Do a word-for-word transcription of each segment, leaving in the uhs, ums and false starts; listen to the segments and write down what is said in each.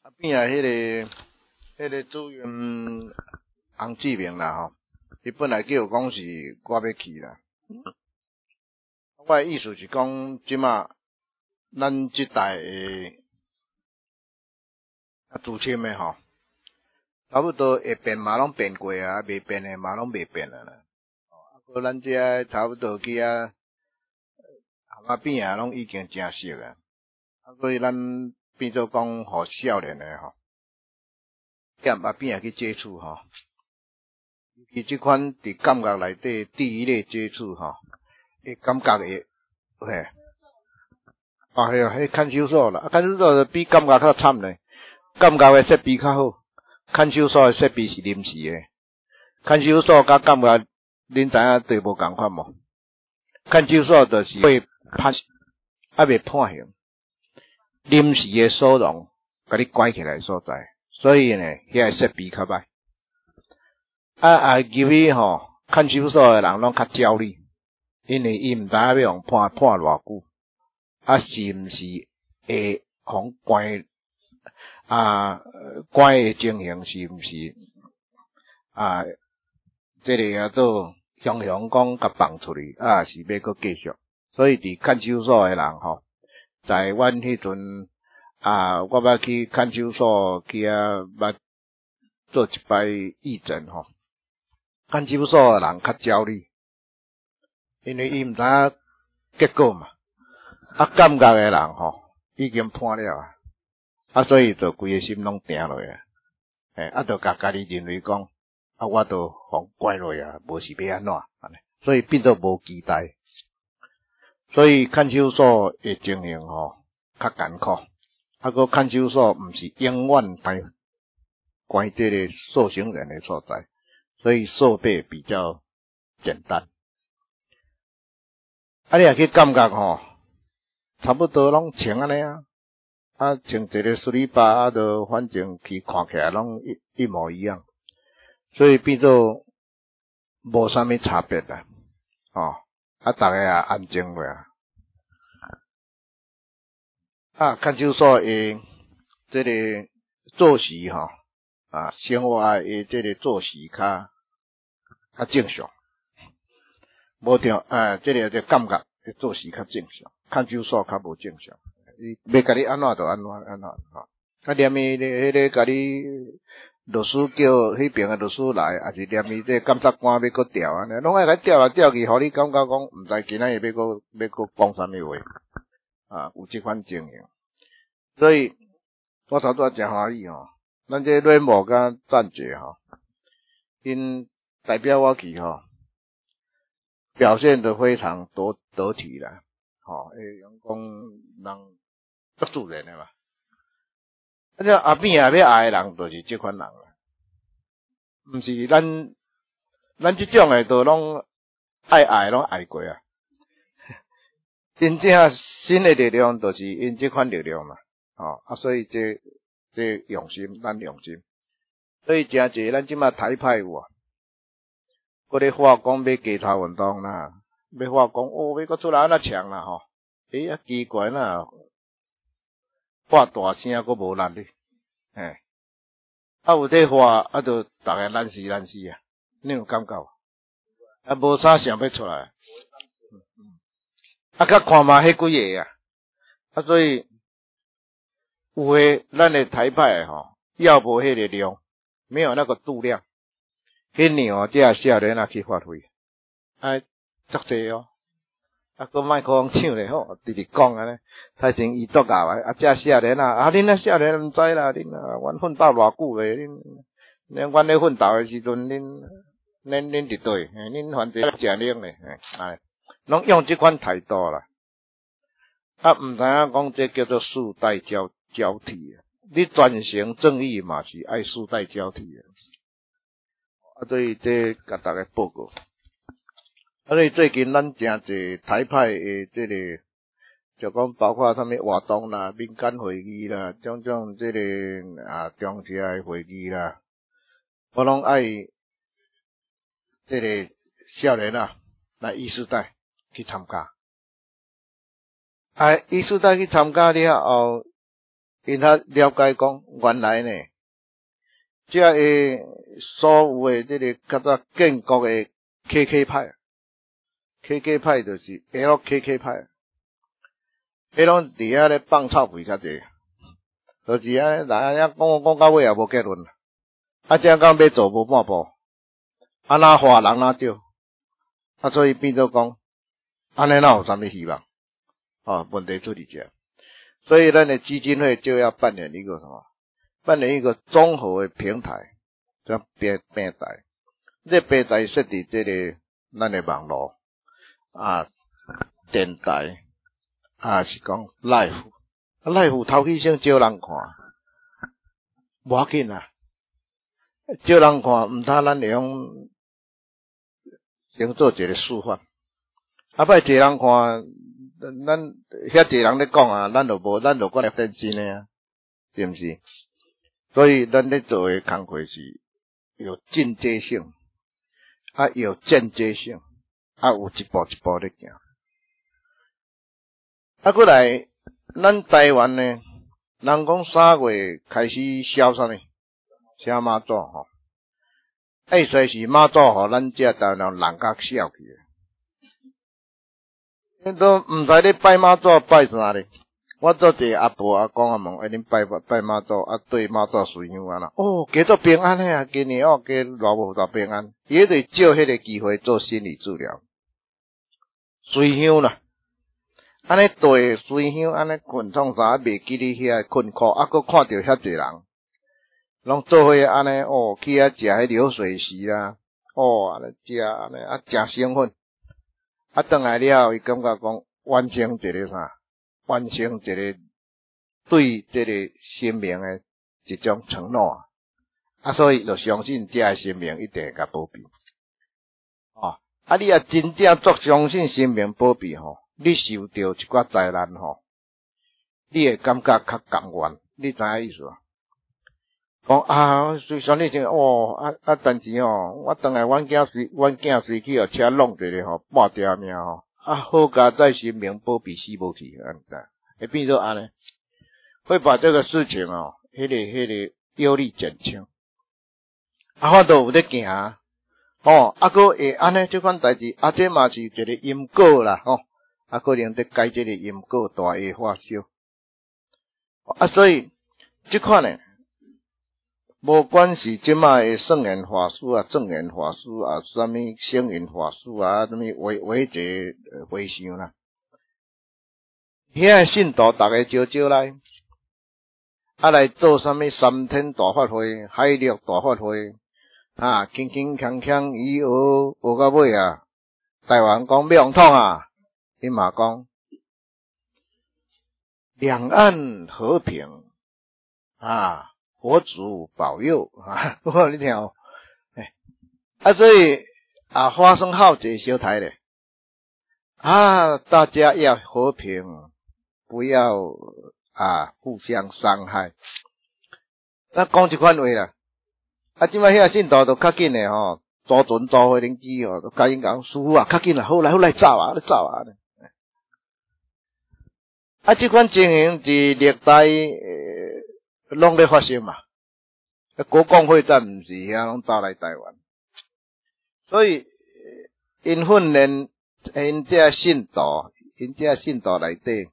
啊边啊，迄个迄个主任洪志明啦吼，伊本来叫我讲是我要去啦。我的意思是讲，即马咱即代的啊资深的吼，差不多会变嘛拢变过啊，未变的嘛拢未变啊啦。啊，个咱遮差不多去啊，巷仔边啊拢已经真熟啊。啊，所以咱变做讲，互少年的吼，踮啊边啊去接触吼，尤其即款伫感觉内底第一类接触吼，会感觉会嘿。啊，系啊，迄看守所啦，啊，看守所比感觉较惨咧。感觉诶设备较好，看守所诶设备是临时诶。看守所甲感觉，恁知影对无共款无？看守所就是会判，还未判刑，临时诶收容，甲你关起来所在，所以呢，遐设备较歹。啊啊，入去吼，看守所诶人拢较焦虑，因为伊毋知影要用判判偌久。啊，是毋是会互关啊？关的情形是毋是啊？这个叫做雄雄讲甲放出去啊，是要搁继续。所以伫看守所的人吼，在阮迄阵啊，我捌去看守所去啊，捌做一摆义诊吼。看守所的人较焦虑，因为伊毋知影结果嘛。啊，感觉的人吼，已经判了啊，啊，所以就规个心拢定落啊，诶，啊，就甲家己认为讲，啊，我都互关落啊，无是要安怎安尼，所以变做无期待，所以看守所的经营吼较艰苦，啊，个看守所毋是永远关关这个受刑人的所在，所以设备比较简单，啊，你也去感觉吼。差不多拢穿安尼啊，啊穿一个水里巴啊，就反正去看起来拢一一模一样，所以变做无啥物差别啦，哦，啊大家也安静话啊，啊看守所诶，这个作息吼，啊生活诶这个作息较较正常，无着啊，这个就感觉作息较正常。看守所较无正常，伊要甲你安怎就安怎安怎吼。啊，连伊迄个甲你律师叫迄边诶律师来，还是连伊这检察官要搁调安尼，拢爱甲调来调去，互你感觉讲毋知今仔日要搁要搁讲啥物话啊，有即款情形。所以我头拄仔真欢喜吼，咱这软某甲赞姐吼，因代表我去吼，表现得非常得得体啦。吼，诶，用讲人足自然诶嘛。啊，这后边也要爱诶人，就是即款人啦。毋是咱咱即种诶，都拢爱爱拢爱过啊。真正新诶力量，就是因即款力量嘛。吼啊，所以这这用心，咱用心。所以诚济咱即马台派有啊，搁咧话讲要街头运动啦。要话讲哦，要搁出来安那强啦吼，诶啊奇怪啦，话大声搁无力哩，嘿，啊有这话啊，就逐个烂死烂死啊，你有感觉？啊无啥想要出来，嗯嗯，啊较看嘛迄几个啊，啊所以有诶咱诶台派诶吼，要无迄个量，没有那个度量，迄让这少年啊去发挥，啊足济哦。啊，个莫讲抢咧吼，直直讲安尼，太成伊作搞啊！啊，这少年啊，啊，恁啊少年毋知啦，恁啊，阮奋斗偌久诶，恁，恁阮咧奋斗诶时阵，恁，恁恁伫对，恁反正食力咧，哎，拢用即款态度啦。啊，毋知影讲这叫做世代交交替啊！你转型正义嘛是爱世代交替诶。啊，所以这甲大家报告。啊，所以最近咱诚济台派诶，这个就讲包括啥物活动啦、民间会议啦、种种这个啊中社诶会议啦，我拢爱这个少年啊来意识代去参加。啊，意识代去参加了后， 因他了解讲，原来呢，这个所有的这个叫做建国的 K K 派 ，K K 派就是 L K K 派，迄拢伫遐咧放臭屁较济，就是安尼，人家讲讲到尾也无结论，啊，这样讲要做无半步，啊哪花人哪少，啊，所以变做讲，安尼哪有啥物希望？哦，问题出伫这，所以咱的基金会就要扮演一个什么？扮演一个综合的平台，叫平平台。这平台设伫这个咱的网络啊、电台啊，是讲 live，live 头起先少人看，无要紧啊，少人看，毋通咱会用先做一个示范，啊，摆侪人看。咱遐侪人咧讲啊，咱就无，咱就过来分析呢啊，是毋是？所以咱咧做诶工作是有进阶性，啊有间接性，啊有一步一步咧行。啊，过来，咱台湾呢，人讲三月开始烧啥物？烧马祖吼，意思是马祖吼，咱这台湾人甲烧去诶。都毋知咧拜妈祖拜啥咧，我做一个阿婆阿公阿问，哎，恁拜拜妈祖，啊对妈祖随香安啦，哦，加做平安诶啊，今年哦加偌无偌平安，伊就借迄个机会做心理治疗，随香啦，安尼对随香安尼困创啥，袂记哩遐困苦，啊，佮看到遐济人，拢做伙安尼哦，去遐食迄流水席啦，哦，安尼食安尼啊，诚兴奋。啊，转来了，伊感觉讲完成一个啥？完成一个对这个生命的一种承诺啊！啊，所以就相信这个生命一定会甲保庇。哦，啊，你也真正足相信生命保庇吼，你受到一寡灾难吼，你会感觉较甘愿，你知影意思啊？讲啊，虽然你讲哦，啊啊，但是吼，我当来阮囝随阮囝随去哦，车弄一个吼，半条命吼，啊，好佳在生命保庇死无去，安尼，会变做安尼，会把这个事情哦，迄、那个迄、那个忧虑减轻，啊，我都有咧行，哦，啊，个会安尼这款代志，啊，这嘛是一个因果啦，吼、哦，啊，可能伫改这个因果大下化小，啊，所以这款呢。无管是即卖诶圣严法师啊、正严法师啊、啥物圣严法师啊、啥物维维节回向啦，遐信徒逐个招招来，啊来做啥物三天大法会、海陆大法会，啊，轻轻锵锵以学学到尾啊，台湾讲要用统啊，伊嘛讲两岸和平啊。佛祖保佑啊！我你听哦，哎，啊，所以啊，发生好几小台咧啊，大家要和平，不要啊互相伤害。那讲一款话啦，啊，即摆遐信徒都较紧诶吼，组船组伙灵机吼，都甲因讲，师傅啊，较紧啦，好来好来走啊，来走啊！啊，即款情形是历代呃。拢咧发生嘛，国共会战毋是遐拢走来台湾，所以因训练因这信徒，因这信徒内底，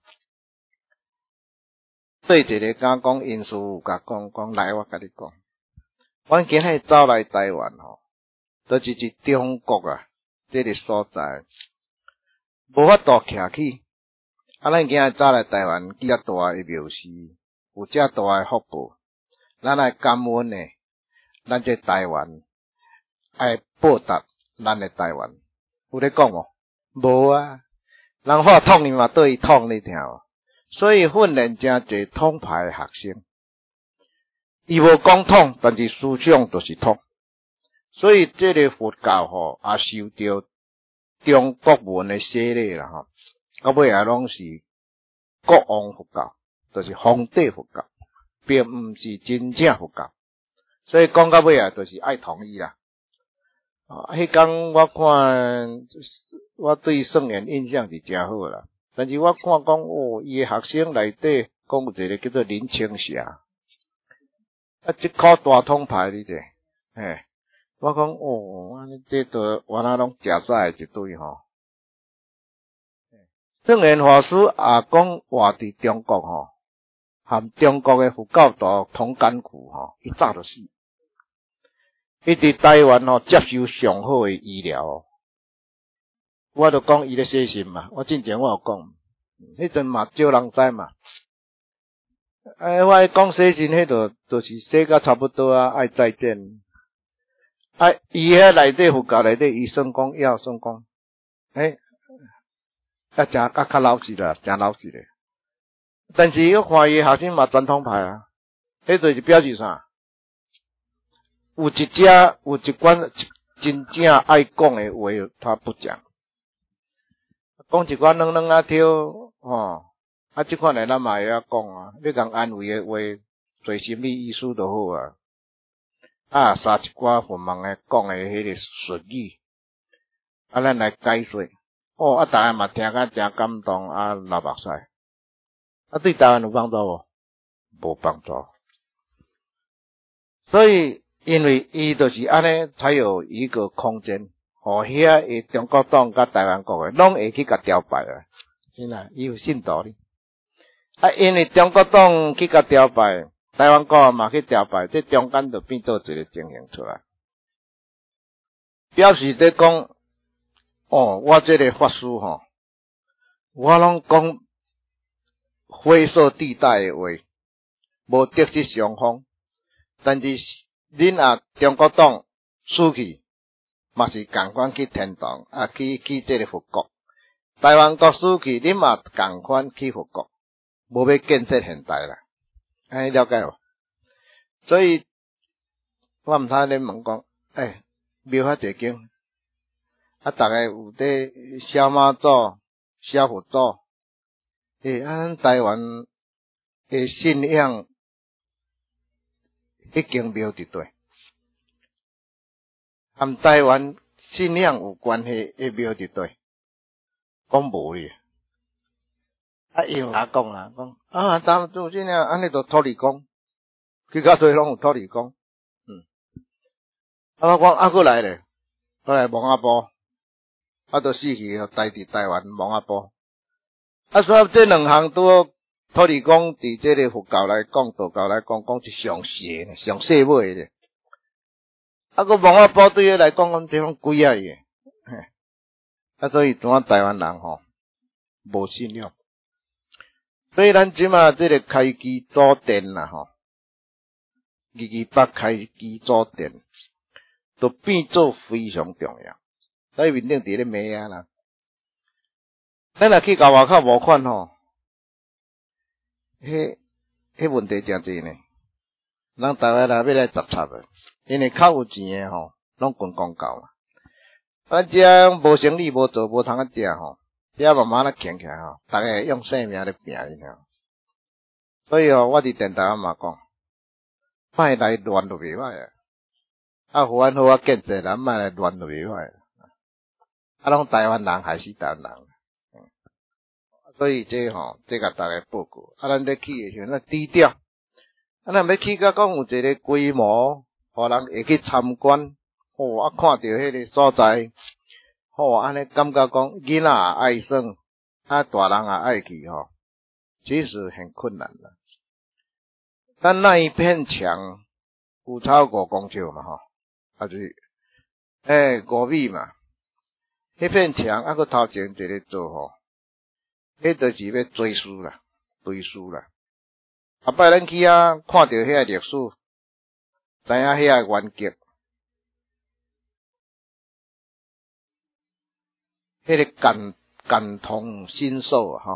对一个敢讲因师父甲讲讲来，我甲你讲，阮今日走来台湾吼，都是一中国啊，这个所在无法度徛起，啊，咱今日走来台湾，几啊大诶庙事。有遮大诶福报，咱来感恩呢。咱这台湾爱报答咱诶台湾，有咧讲无？无啊，人话统伊嘛对伊统你听无？所以训练真侪统派诶学生，伊无讲统，但是思想就是统。所以这个佛教吼也受到中国文诶洗礼啦吼，到尾也拢是国王佛教。就是皇帝佛教，并毋是真正佛教，所以讲到尾啊，就是爱统一啦。啊，迄天我看，我对圣严印象是真好啦。但是我看讲哦，伊诶学生内底， 讲有一个叫做林青霞，啊，即考大通牌你者，嘿，我讲哦，安尼这都原来拢假赛一堆吼。圣严法师也讲活伫中国吼，含中国诶佛教徒同甘苦吼，伊早就死。伊伫台湾吼接受上好诶医疗，我就讲伊咧写信嘛，我之前我有讲，迄阵嘛少人知嘛。哎，我讲写信迄度就是写甲差不多啊，爱再见。啊，伊遐内底佛教内底，伊算讲要算讲，诶。啊，真啊较老实啦，真老实咧。但是我看伊学生嘛传统派啊，迄就是表示啥？有一只有一款真正爱讲诶话，他不讲。讲一款软软啊跳吼，啊，即款诶咱嘛会晓讲啊。你共安慰诶话，做心理医师就好啊。啊，杀一寡佛门诶讲诶迄个术语，啊，咱来解说。哦，啊，大家嘛听甲真感动，啊，流目屎。啊，对台湾有帮助无？无帮助。所以，因为伊就是安尼，才有一个空间，互遐诶中国党甲台湾国诶，拢会去甲调摆啊。是啦，伊有信道哩。啊，因为中国党去甲调摆，台湾国嘛去调摆，这中间就变做一个情形出来，表示在讲。哦，我这个法师吼，我拢讲灰色地带的话，无得失双方。但是恁啊，中国党死去，嘛是共款去天堂啊，去去这个佛国。台湾国死去，恁嘛共款去佛国，无要建设现代啦。哎，了解无？所以，我毋通咧问讲，诶，庙遐济间。啊，逐个有伫烧妈祖、烧佛祖，诶，啊，咱台湾诶信仰，迄间庙伫对，含台湾信仰有关系诶庙伫对，讲无哩。啊，伊有甲讲啦，讲啊，咱做这样，安尼就土地公，去到最拢有土地公，嗯，啊，我讲啊，过来咧，过来王阿婆。啊，都死去，待伫台湾蒙阿波。啊，所以这两项都土地公伫这个佛教来讲、道教来讲，讲是上邪呢，上细尾咧。啊，个蒙阿波对伊来讲，讲这种鬼啊嘢。啊，所以咱台湾人吼无信仰。所以咱即马这个开基祖殿啦吼，二二八开基祖殿，都变做非常重要。所以面顶伫咧骂啊啦，咱若去到外口无款吼，迄迄问题真济呢。咱台湾人要来十插诶，因为较有钱诶吼，拢滚广告嘛。啊，遮无生意无做，无通啊食吼，遮慢慢咧强起来吼，逐个用性命咧拼因吼。所以吼，我伫电台嘛讲，莫来乱就袂歹啊。啊，好安好啊建设，咱莫来乱就袂歹。啊，拢台湾人还是台湾人，嗯，所以这吼，这甲大家报告。啊，咱咧去诶时阵，咱低调。啊，咱要去甲讲有一个规模，互人会去参观。哦，啊，看到迄个所在，哦，安尼感觉讲囡仔也爱耍，啊，大人也爱去吼，其实很困难的。咱那一片墙有超五公尺嘛吼，啊就是，诶、欸，五米嘛。迄片墙啊，佮头前一个做吼，迄就是要追思啦，追思啦。后摆咱去啊，看到遐个历史，知影遐个原结，迄个感感同身受啊，吼，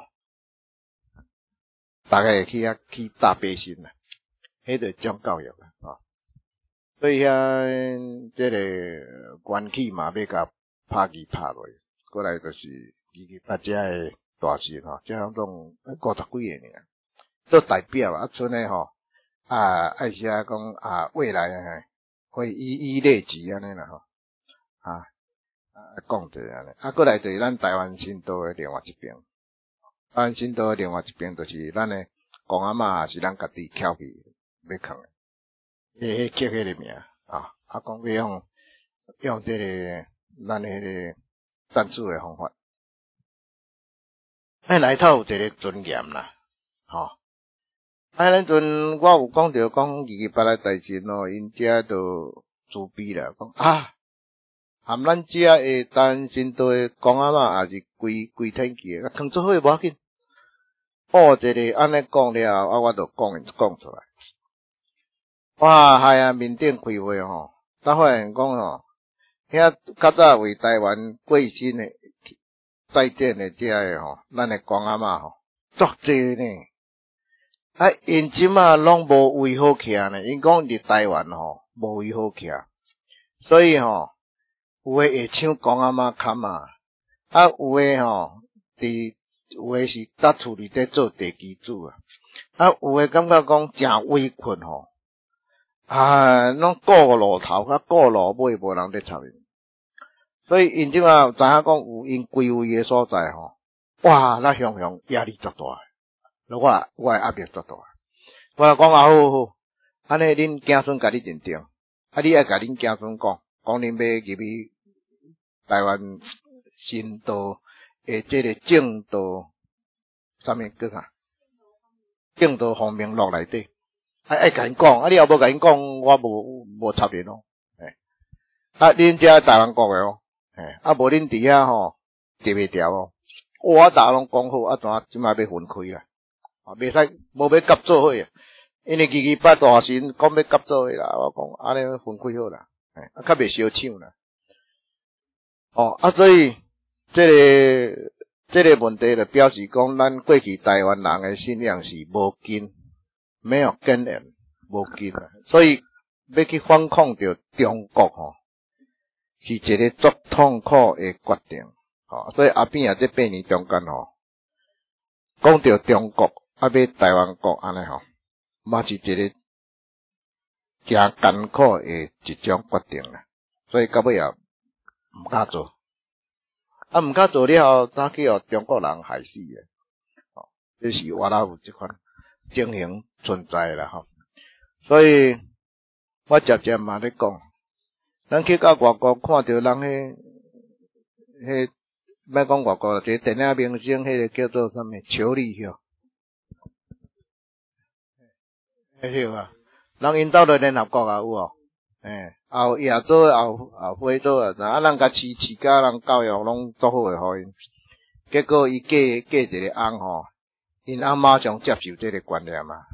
大家会去啊去大悲心啦，迄个种教育啦，吼。所以遐这个元气嘛，要甲拍机拍落，过来就是二二八遮个大事吼，遮种种五十几个尔，做代表啊，剩诶吼啊，爱写讲啊，未来啊会一一列举安尼啦吼，啊啊讲者安尼，啊过来就是咱台湾新道诶另外一边，台湾新道诶另外一边就是咱诶公阿嬷也是咱家己翘起要扛诶，迄迄叫迄个名啊，啊讲要用用这个咱迄个战术诶方法，哎内头有一个尊严啦，吼、哦。啊，迄阵我有讲着讲二二八诶代志咯，因遮都自闭啦，讲啊，含咱遮诶单身岛诶公阿嬷也是规规天气诶，扛做伙无要紧。哦，这个安尼讲了后，啊，我就讲讲出来。哇，系啊，面顶开会吼，才发现讲吼，遐较早为台湾过身诶再见诶遮诶吼，咱诶公阿嬷吼，足济呢。啊，因即马拢无位好徛呢，因讲伫台湾吼无位好徛，所以吼有诶会抢公阿嬷坎啊，啊有诶吼伫有诶是搭厝里底做地基主啊，啊有诶感觉讲诚委屈吼，啊拢顾路头甲顾路尾无人咧插伊，所以因即马知影讲有因归位诶所在吼，哇，那雄雄压力足大。我我诶压力足大，我讲啊好好，安尼恁囝孙甲你认定，啊你爱甲恁囝孙讲，讲恁要入去台湾新道诶，即个正道，啥物叫啥？正道方面落内底，爱爱甲因讲，啊你若无甲因讲，我无无插联咯，诶，啊恁遮台湾国诶哦，诶，啊无恁伫遐吼接袂调哦，我逐拢讲好，啊怎即摆要分开啦？啊，袂使无要夹做伙啊！因为二二八大神讲要夹做伙啦，我讲安尼分开好啦，哎，啊较袂相抢啦。哦，啊，所以这个这个问题就表示讲，咱过去台湾人的信仰是无根，没有根源，无根啊。所以要去反抗着中国吼，是一个足痛苦的决定。哦，所以后边啊，这八年中间吼，讲到中国。啊，要台湾国安尼吼，嘛是一个诚艰苦诶一种决定啦，所以到尾也毋敢做，啊毋敢做了后，早去互中国人害死诶，哦，这是我啦有即款情形存在啦吼，所以我渐渐嘛咧讲，咱去到外国看到人迄迄，莫讲外国，即电影明星迄个叫做啥物邱丽晓。会晓啊，人因兜咧联合国啊有哦，诶，后亚洲后后非洲啊，啊人甲饲饲甲人教育拢足好诶，互因。结果伊嫁嫁一个翁吼，因翁马上接受这个观念啊。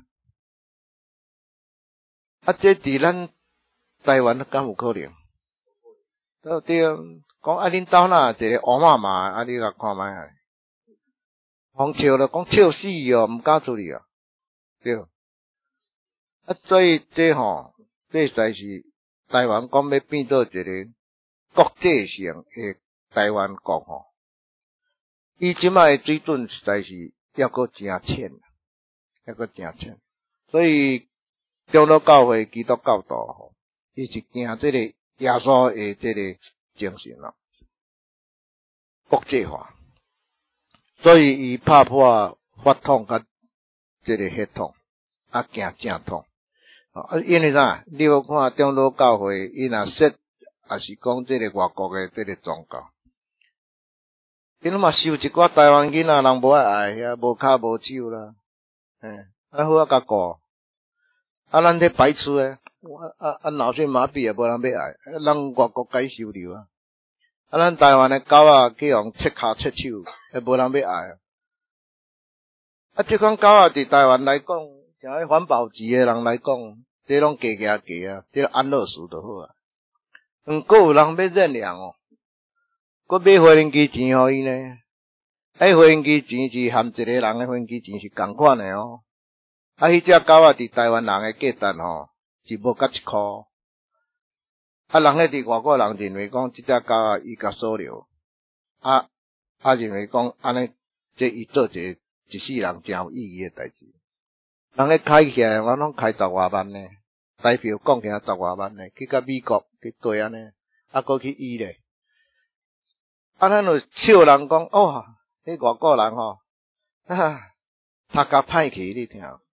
啊，这伫咱台湾敢有可能？对对，讲啊恁兜哪一个乌妈妈，啊你甲看卖啊，互笑了，讲笑死哦，毋敢出去哦，对。啊，所以这吼，这实在是台湾讲要变做一个国际性诶台湾国吼，伊即卖诶水准实在是抑阁诚浅，抑阁诚浅。所以中国教会基督教徒吼，伊是惊这个耶稣诶这个精神咯，国际化，所以伊拍破法统甲这个系统，啊行正统。啊，因为啥？你要看中国教会，伊若说也是讲这个外国的这个宗教，伊拢嘛收一寡台湾囡仔，人无爱爱遐，无骹无手啦，嘿，啊好啊甲顾，啊咱这排斥诶，啊啊脑性麻痹也无人要爱，人外国该收留啊，啊咱台湾的狗仔去互切骹切手，也无人要爱啊，啊即款狗仔伫台湾来讲。像迄环保局诶人来讲，这拢加加加啊，这安乐死就好啊。嗯，阁有人要认养哦，阁买飞行机钱互伊呢。迄飞行机钱是含一个人诶飞行机钱是共款诶哦。啊，迄只狗仔伫台湾人诶价值吼是无甲一箍。啊，人迄伫外国人认为讲即只狗仔伊甲所留，啊啊认为讲安尼，这伊做一个一世人诚有意义诶代志。人咧开起来，我拢开十外万呢，台票讲起来十外万呢，去到美国去对安尼，啊，搁去医咧，啊，咱就笑人讲，哦，迄外国人吼，哈、啊，读甲歹去你听，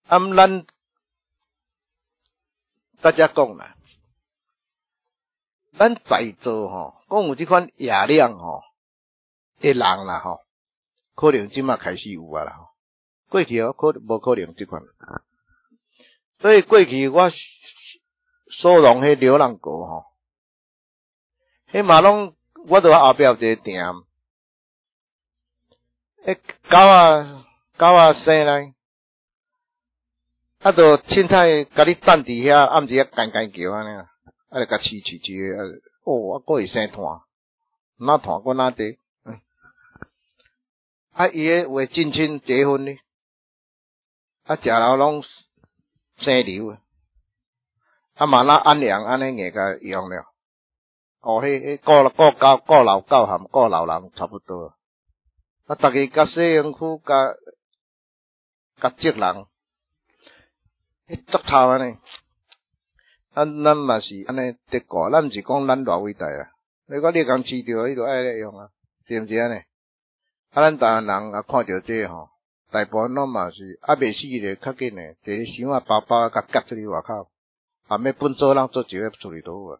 啊，咱大家讲啦，咱在座吼，讲有这款野量吼的人啦吼，可能即马开始有啊啦吼。过去哦，可无可能这款。所以过去我所弄迄流浪狗吼，迄嘛拢我伫后壁有一个店，迄狗啊狗啊生来，啊，就凊彩甲你等伫遐，暗时啊干干叫安尼啊，啊，就甲饲饲饲的，哦，啊，佫会生炭，哪炭佫哪地，嗯，啊，伊个话近亲结婚呢，啊，食了拢生瘤，啊，嘛那安良安尼硬甲用了，哦，迄迄顾顾狗顾老狗含顾老人差不多，啊，逐个甲西洋区甲甲职人。迄足臭安尼，啊，咱嘛是安尼得过，咱毋是讲咱偌伟大啊。你讲你共饲着，伊就爱咧用啊，是毋是安尼？啊，咱台湾人啊看着这吼，大部分拢嘛是啊未死咧，较紧诶，伫咧箱啊包包啊，甲夹出去外口，啊，要本做人做一个处理倒啊。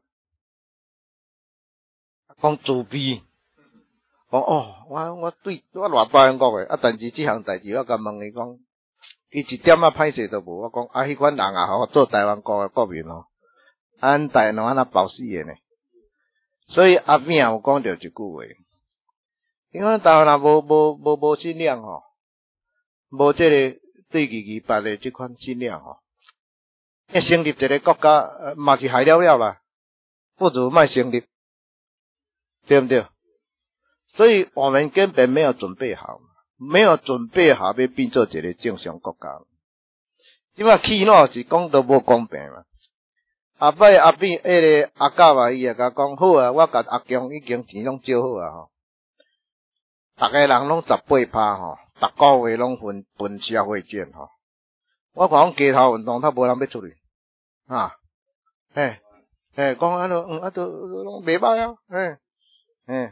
讲自闭，讲哦，我我对我偌大英国诶，啊，但是即项代志我甲问伊讲。伊一点仔歹势都无，我讲啊，迄款人啊，吼做台湾国诶国民哦，咱台湾安那保死诶呢？所以阿扁有讲着一句话，因为台湾人无无无无信仰吼，无即个对二二八诶即款信仰吼，要成立一个国家嘛是害了了啦，不如莫成立，对不对？所以我们根本没有准备好。没有准备好要变做一个正常国家，即摆起脑是讲都无公平嘛。后摆阿变迄个阿甲啊，伊也甲讲好啊，我甲阿强已经钱拢借好啊吼，逐个人拢十八趴吼，逐个月拢分分社会券吼。我讲街头运动，他无人要出去啊，嘿，嘿，讲安都嗯啊都拢袂歹啊，嘿，嘿，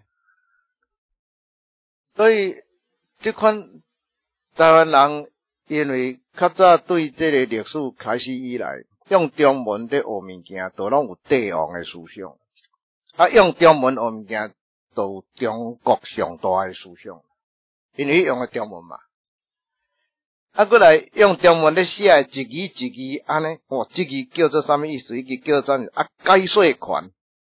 所以。这款台湾人，因为较早对这个历史开始以来，用中文在学物件，都拢有帝王的思想；啊，用中文学物件，都有中国上大的思想，因为用的中文嘛。啊，过来用中文咧写，一字一字安尼，哦，这字叫做啥物意思？一字叫做啊解说权，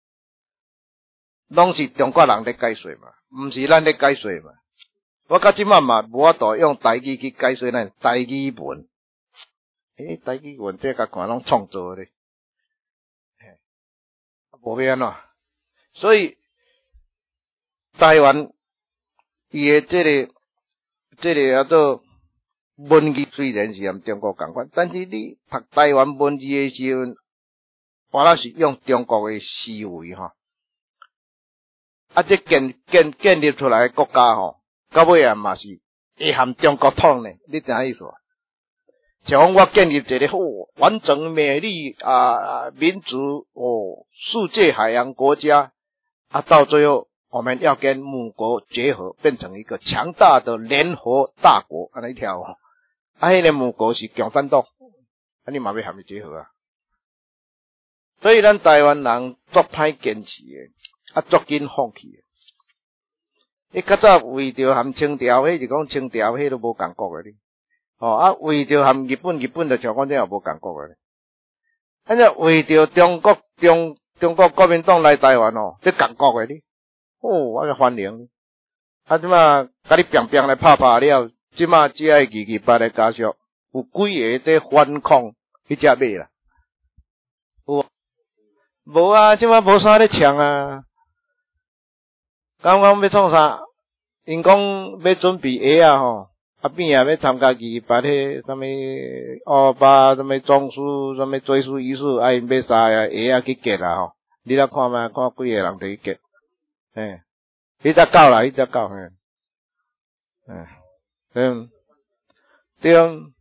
拢是中国人咧解说嘛，毋是咱咧解说嘛。我到即满嘛无法度用台语去解说咱台语文，诶，台语文这甲看拢创造咧，嘿，无要安怎？所以台湾伊诶这个这个叫做文字，虽然是含中国共款，但是你读台湾文字诶时阵，我那是用中国诶思维吼，啊，这建建建立出来诶国家吼。到尾啊嘛是会含中国统呢，你知影意思啊？像讲我建立一个好完整美丽啊民族哦世界海洋国家啊，到最后我们要跟母国结合，变成一个强大的联合大国，安尼条啊，啊，迄个母国是共产党，啊，你嘛要含伊结合啊？所以咱台湾人足歹坚持的，啊，足紧放弃的。你较早为着含清朝，迄是讲清朝，迄都无共国诶哩。哦啊，为着含日本，日本就像讲这也无共国诶哩。啊，这为着中国中中国国民党来台湾哦，这共国诶哩。哦，我个欢迎。啊，即马甲你拼拼来拍拍了，即马只爱二二八诶家属有几个在反抗迄只马啦。有无啊？即马无啥咧抢啊。刚刚要创啥？因讲要准备下啊吼，啊边啊要参加二二八迄什么哦把什么装书什么追书仪式，啊因要啥啊下啊去结啦吼，你来看觅看几个人去结，嘿，迄只狗啦，迄只狗嘿，嗯嗯对，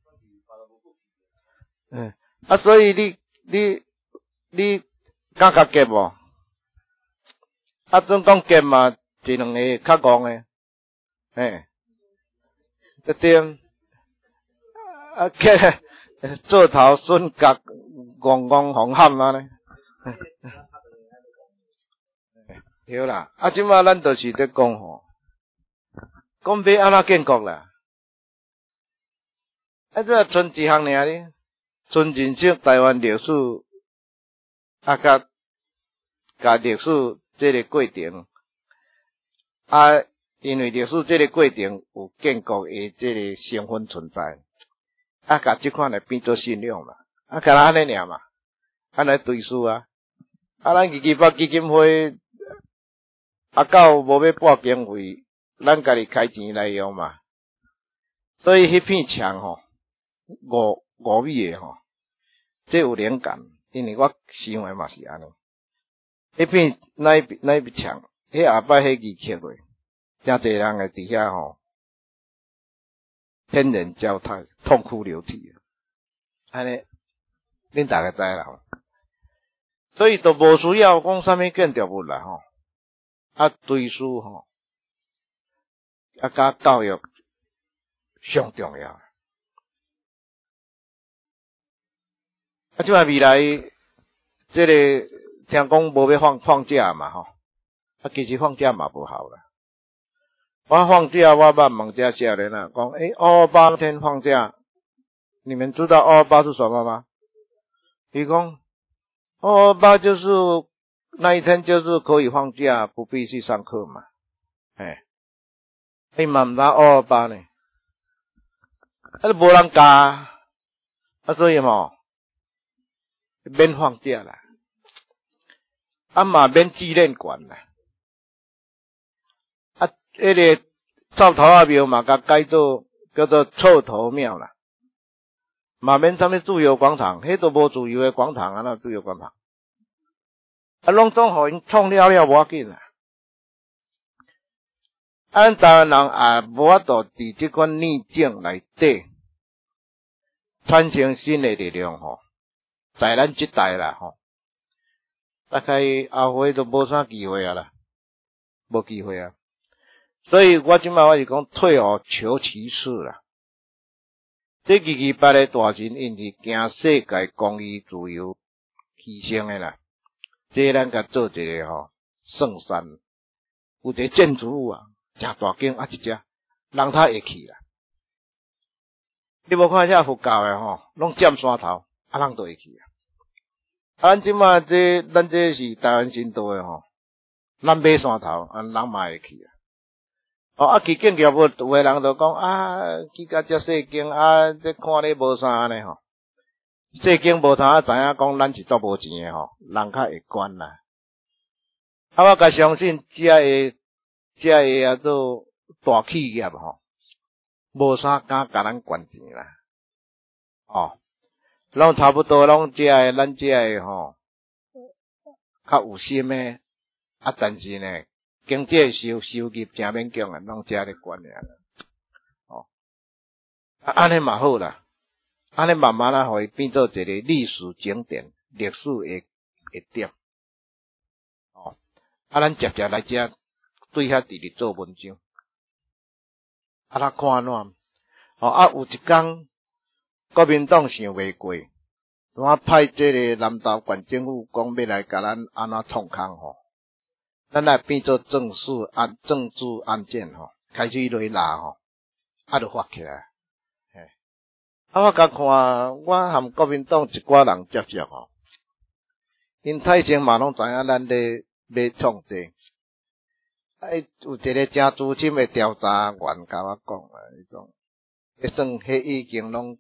嗯啊所以你你你敢甲结无？啊总讲结嘛，一两个较戆诶。嘿，对对，啊，结做头笋角戆戆红喊啊呢。对啦，啊，即马咱就是在讲吼，讲要安怎建国啦？啊，这剩一项尔哩，纯认识台湾历史，啊，甲甲历史这个过程，啊，因为历史这个过程有建国的这个成分存在，啊，甲即款来变做信用嘛，啊，干那安尼尔嘛，安尼对数啊，啊，咱基基北基金会。啊，到无要拨经费，咱家己开钱来用嘛。所以迄片墙吼，五五米的吼，这有灵感，因为我想的嘛是安尼。迄片那一那一片墙，迄下摆迄字刻落，真侪人会伫遐吼，天人交泰，痛哭流涕啊！安尼，恁大家知啦吼。所以都无需要讲啥物建筑物啦吼。啊，堆书吼，啊，甲教育上重要。啊，即摆未来，这个听讲无要放放假嘛吼，啊，其实放假嘛不好啦。我放假，我捌问这少年啊，讲诶，二二八天放假，你们知道二二八是什么吗？伊讲二二八就是。那一天就是可以放假，不必去上课嘛。哎，你嘛唔知二二八呢？啊，都无人教啊，所以嘛，免放假啦，啊嘛免纪念馆啦，啊，迄个灶头仔庙嘛，甲改做叫做臭头庙啦，嘛免啥物自由广场，迄都无自由的广场啊，那自由广场。啊，拢总互因创了了无要紧啦。啊，咱台湾人也无法度伫即款逆境内底产生新的力量吼，在咱即代啦吼，大概后悔都无啥机会啊啦，无机会啊。所以我即摆我是讲退而求其次啦。这二二八的大神因是惊世界公义自由牺牲的啦。这咱甲做一个吼圣山，有一个建筑物啊，真大间啊，一只人他会去啦。你无看遐佛教的吼，拢占山头，啊人都会去啊。啊，咱即马这咱这是台湾新都的吼，咱买山头，啊人嘛会去啊。哦，啊去建筑物，有的人就讲啊，去甲遮细间啊，这看咧无啥安尼吼。细间无通啊，知影讲咱是做无钱诶吼，人较会管啦。啊，我甲相信遮个遮个啊做大企业吼，无啥敢甲咱管钱啦。哦，拢差不多拢遮个咱遮个吼，较有心诶，啊，但是呢，经济收收入真勉强诶，拢遮咧管尔。哦，啊，安尼嘛好啦。安尼慢慢啊，互伊变做一个历史景点、历史诶诶点。哦，啊，咱直接来遮对遐直直做文章，啊，咱看安怎？哦，啊，有一天国民党想袂过，我派这个南投县政府讲要来甲咱安怎创空吼，咱来变做政治案、政治案件吼，开始来拉吼，啊，就发起来。啊，我甲看，我含国民党一寡人接触吼，因太先嘛拢知影咱咧要创这，啊，有一个真资深的调查员甲我讲啊，伊讲，迄算迄已经拢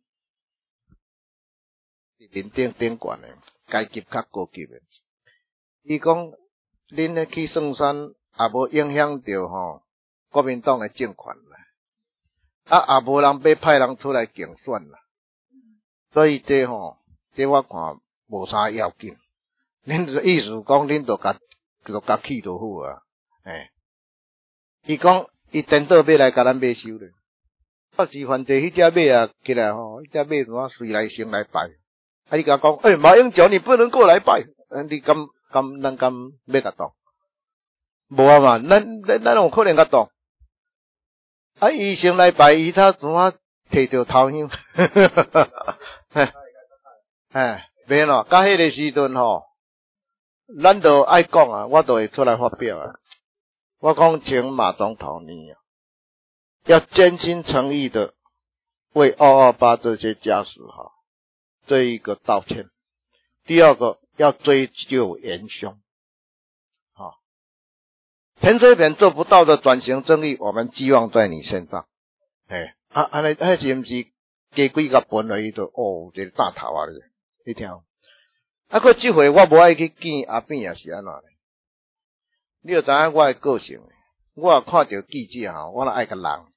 是面顶顶悬的，阶级较高级的。伊讲，恁咧去算算，也无影响到吼国民党的政权啦，啊，也无人要派人出来竞选啦。所以这吼，这我看无啥要紧。恁的意思讲，恁就甲就甲去就好啊。诶，伊讲伊颠倒要来甲咱买收咧。我是犯罪，迄只马啊起来吼，迄只马怎啊随来先来拜。啊，你甲讲，诶、欸，马英九你不能过来拜，呃、你敢敢咱敢要甲当？无啊嘛，咱咱咱有可能甲当。啊，伊先来拜，伊他怎啊摕着头香，哎哎，免咯，到迄个时阵吼，咱就爱讲啊，我就会出来发表啊。我讲请马总统你啊，要真心诚意的为二二八这些家属哈，这一个道歉。第二个要追究元凶，好，陈水扁做不到的转型正义，我们寄望在你身上。哎，啊，安尼，迄是毋是加几个本来伊就哦，这个大头啊，你听。啊，佮这回我无爱去见阿扁也是安怎呢？你就知影我的个性，我看到记者吼，我若爱甲人。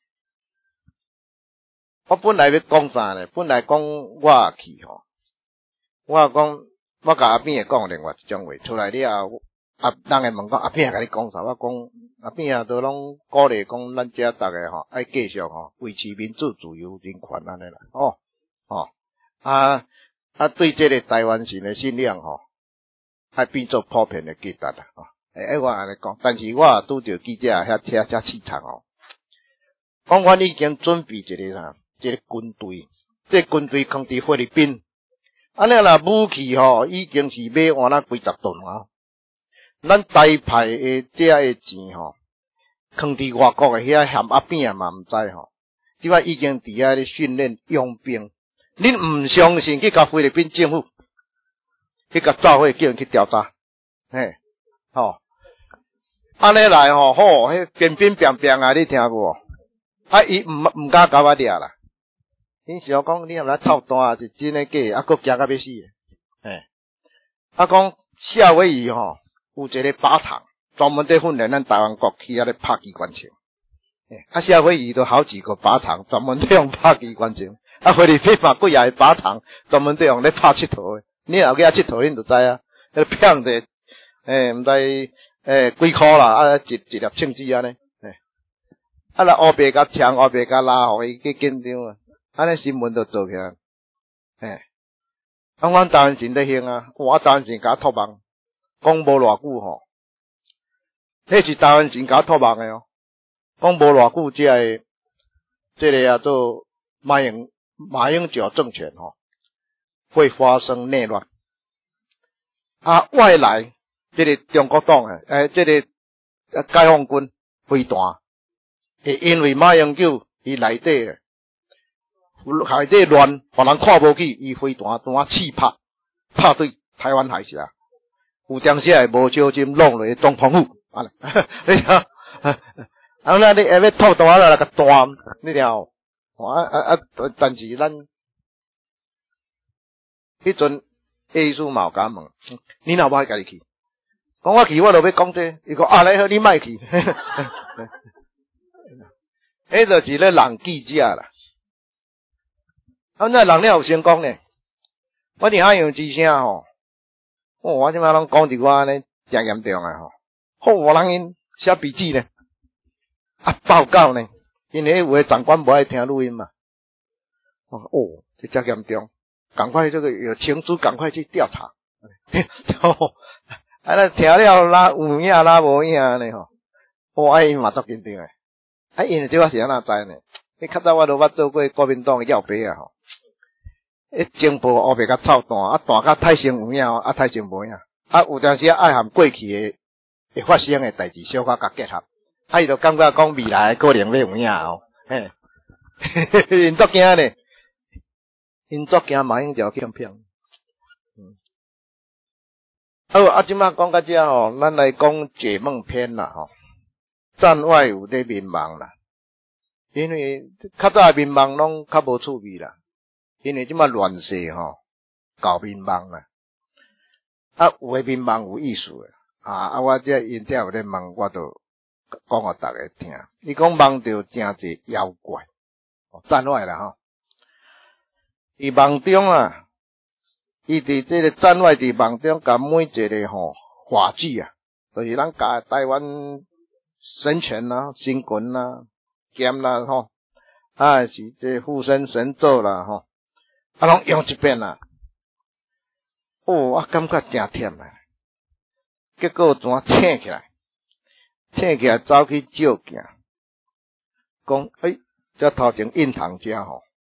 我本来要讲啥呢？本来讲我去吼，我讲我甲阿扁讲另外一种话出来了后，啊，人会问讲阿扁甲你讲啥？我讲阿扁啊，都拢鼓励讲咱遮逐个吼，爱继续吼维持民主、自由、人权安尼啦。哦哦啊啊，对这个台湾人的信仰吼，爱变做普遍的价值啦。哦，诶，我安尼讲，但是我拄着记者遐遐遐气场哦，讲我已经准备一个啥？这个军队，这个军队放伫菲律宾，安尼啦武器吼，已经是买换了几十吨啊。咱台派的这个钱吼，放伫外国的遐嫌阿扁嘛毋知吼，即摆已经伫遐咧训练佣兵。恁毋相信去甲菲律宾政府去甲召回叫人去调查，嘿，吼，安尼来吼，好，迄边边边边啊，你听无？啊，伊毋毋敢甲我掠啦。因想讲你若来操蛋啊，是真诶假？啊，佫惊到要死诶！嘿，啊，讲夏威夷吼有一个靶场，专门在训练咱台湾国去遐咧拍机关枪。嘿，啊，夏威夷都好几个靶场，专门在用拍机关枪。啊，菲律宾嘛几啊个靶场，专门在用咧拍佚佗诶。你若去遐佚佗，恁就知啊。迄骗者，诶，毋知诶几箍啦，啊，一一粒枪支安尼。嘿，啊，来乌白甲枪，乌白甲拉，互伊去紧张啊。安尼新闻就做起来，嘿，啊，阮台湾人咧兴啊，我台湾人甲托梦，讲无偌久吼，迄是台湾人甲托梦诶哦，讲无偌久，即个即个啊做马英马英九政权吼，会发生内乱，啊，外来即个中国党诶，诶，即个解放军飞弹，会因为马英九伊内底诶。海底乱，别人看无起，伊飞弹弹试拍，拍对台湾海峡，有当时会无小心弄落总统府，安尼，你听，啊，那你下要吐弹啦，个弹，你听，啊啊啊，但是咱迄阵艺术嘛有甲问，你若无家己去，讲我去，我就要讲这，伊讲啊，来好，你莫去，迄就是咧人记者啦。啊，那人了有成功呢？我听用之声吼，哦，我即摆拢讲一句安尼，真严重啊吼。好，我人因写笔记呢，啊，报告呢，因为有的长官无爱听录音嘛。哦，这真严重，赶快这个有情书，赶快去调查。啊，那听了拉有影拉无影呢吼，哦，啊，因嘛足紧张诶。啊，因为这我是安怎知呢？迄较早我都捌做过国民党诶要牌啊吼。迄情报乌白甲臭弹，啊弹甲太成有影，啊太成无影，啊有当时爱含过去诶会发生诶代志小可甲结合，啊伊就感觉讲未来可能要有影哦，嘿，因足惊呢，因足惊马英九去骗，嗯，好啊，即摆讲到这吼，咱来讲解梦篇啦吼，战外有咧迷茫啦，因为较早诶迷茫拢较无趣味啦。因为即摆乱世吼，搞民望啦，啊有诶民望有意思诶，啊啊我这因这有咧问，我就讲互大家听。伊讲梦到真济妖怪，战外啦吼。伫梦中啊，伊伫这个战外伫梦中，甲每一个吼话剧啊，就是咱甲台湾神权啦、神棍啦、剑啦吼，啊是这护身神咒啦吼。啊，拢用一遍啦！哦，我感觉真忝啊！结果怎醒起来？醒起来走去照镜，讲诶，这头前印堂遮吼，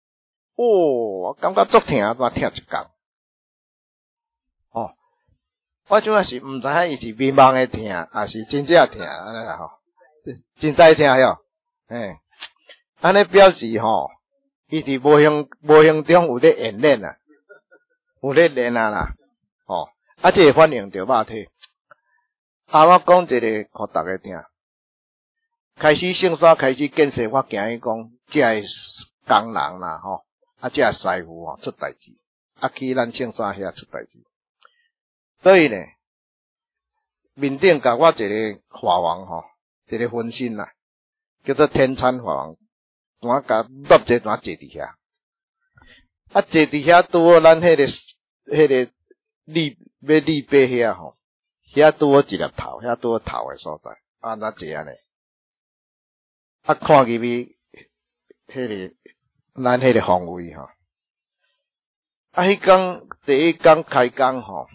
哦，我感觉足疼，我疼一工。哦，我即摆是毋知影伊是迷茫的疼，还是真正疼安尼啦吼，真在疼哟，嘿，安尼表示吼，伊伫无形无形中有咧演练啊，有咧练啊啦，哦，啊，这个反应着肉体。啊，我讲一个，互大家听。开始圣山开始建设，我惊伊讲，这个工人啦吼，啊，这个师傅吼出代志，啊去咱圣山遐出代志。所以呢，面顶甲我一个法王吼，一个分身啦，叫做天参法王，我甲落一段坐伫遐，啊坐伫遐拄好咱迄、那个迄、那个立要立碑遐吼。遐拄好一粒头，遐拄好头的所在，啊，那这样呢？啊，看入去，迄个咱迄个方位吼，啊，迄天第一天开工吼，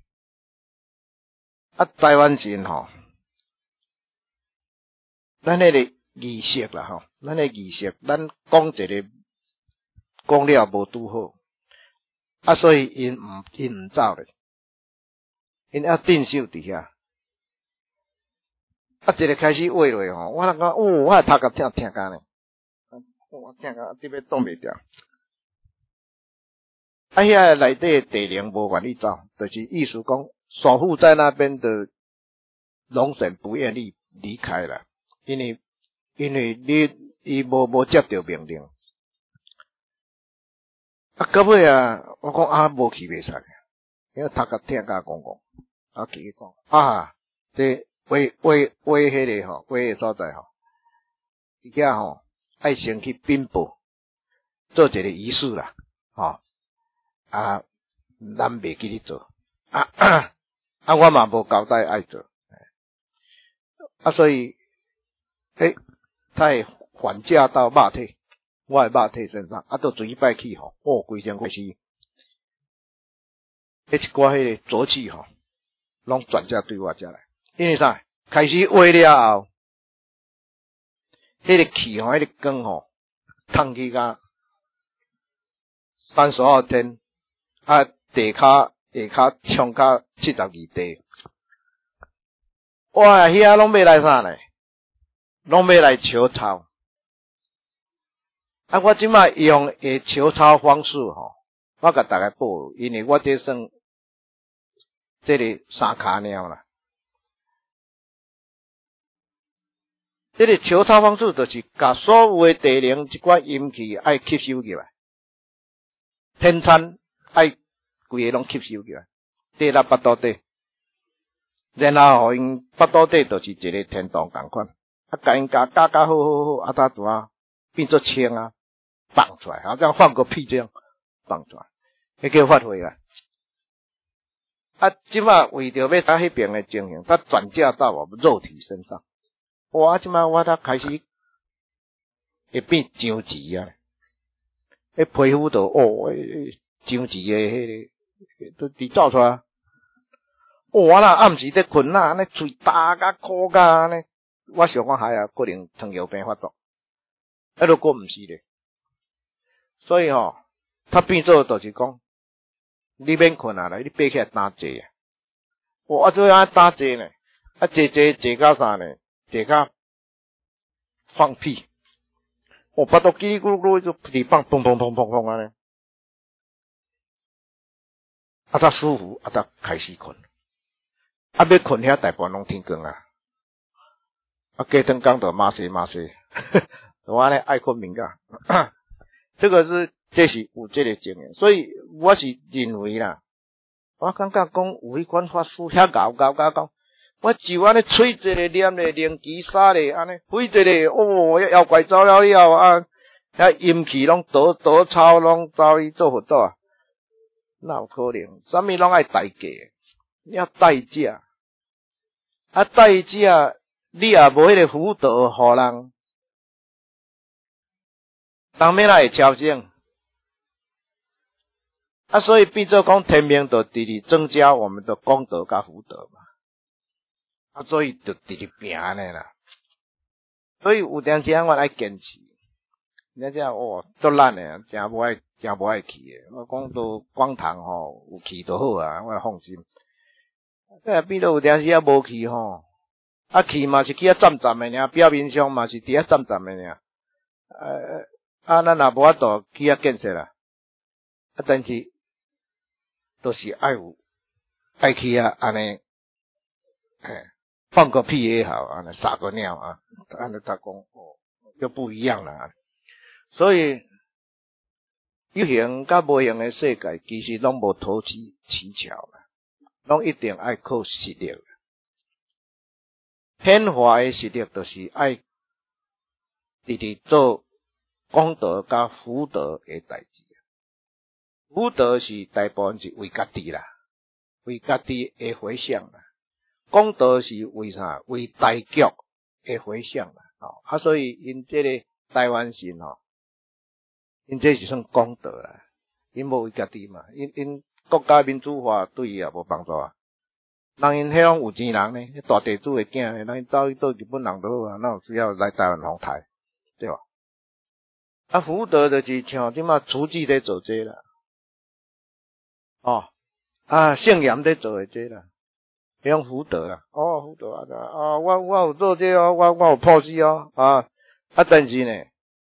啊，台湾人吼，咱迄个仪式啦吼，咱迄个仪式，咱讲一个讲了无拄好，啊，所以因毋因毋走咧。因要定手伫遐，啊，一个开始画落吼，我讲，哦，我头壳疼疼干咧，我疼到直要挡袂掉。啊，遐内底地灵无愿意走，就是意思讲，守护在那边的龙神不愿意离开了，因为因为你伊无无接到命令，啊，到尾啊，我讲啊，无去袂使，因为头壳疼甲讲讲。啊，去讲啊，这画画画迄个吼，画个所在吼，伊遐吼爱先去禀报，做一个仪式啦，吼啊，咱袂记咧做，啊啊，我嘛无交代爱做，啊，所以诶，他会反嫁到肉体，我的肉体身上，啊，到转拜去吼，哦，规身开始，迄一寡迄个浊气吼。拢转嫁对我遮来，因为啥？开始画了后，迄、那个气吼，迄、那个光吼，烫去甲三十二天，啊，地骹下骹冲甲七十二地，哇，遐拢要来啥呢？拢要来求抄。啊，我即摆用诶求抄方式吼，我甲大家报，因为我这算。这个三卡鸟啦，这个求抄方式就是把所有的地灵一寡阴气爱吸收起来，天参爱规个拢吸收起来，地啦八道地，然后互因八道地就是一个天堂共款，啊，甲因加加加好好好，啊，他怎啊变做青啊，放出来，好像放个屁这样放出来，迄叫发挥啊。啊，即摆为着要使迄边的情形，他转嫁到我们肉体身上。哇，即摆我他开始会变僵直啊！迄皮肤都哦，僵直的迄个都伫走出来。哇啦，暗时在困啦，安尼嘴大甲苦甲安尼，我想讲还啊，可能糖尿病发作。啊，如果毋是咧，所以吼、哦，他变做就是讲。你免困啊啦，你爬起来打坐啊！我做安打坐呢，啊坐坐坐到啥呢？坐到放屁，我巴肚叽里咕噜就屁放砰砰砰砰砰安尼，啊他舒服，啊他开始困，啊要困遐大部分拢天光啊，啊隔天刚就马西马西，我安尼爱困敏感，这个是。这是有这个经验，所以我是认为啦，我感觉讲有迄款法师遐搞搞搞搞，我就安尼吹一个念咧，灵旗撒咧，安尼挥一个，哦，妖怪走了了啊，遐阴气拢倒倒抄拢走去做佛道啊，哪有可能？啥物拢爱代价，要代价，啊代价，你也无迄个福德互人，当面来会超正。啊，所以变做讲天命就直直增加我们的功德甲福德嘛，啊，所以就直直拼安尼啦。所以有段时间我爱坚持， 人家哦，足烂诶，真无爱，真无爱去诶。我讲都广场吼，有去就好啊，我放心。但变做有阵时啊无去吼，啊去嘛是去啊站站诶尔，表面上嘛是伫啊站站诶尔。呃，啊咱若无法度去啊建设啦，啊但是都是爱有爱去啊安尼，嘿，放个屁也好，安尼撒个尿啊，安尼他讲哦，就不一样啦。所以有形甲无形诶世界，其实拢无投机取巧啦，拢一定爱靠实力。显化诶实力就是爱直直做功德甲福德诶代志。福德是大部分是为家己啦，为家己诶回向啦。功德是为啥？为大局诶回向啦。哦，啊，所以因这个台湾神吼，因这是算功德啦。因无为家己嘛，因因国家民主化对伊也无帮助啊。人因迄种有钱人呢，大地主诶囝呢，咱走去倒日本人都好啊，哪有需要来台湾访台，对吧？啊，福德就是像即马厨具在做这啦，哦，啊，圣严在做诶这啦，迄种福德啦，哦，福德啊，啊，我我有做这哦，我我有破事哦，啊，啊，但是呢，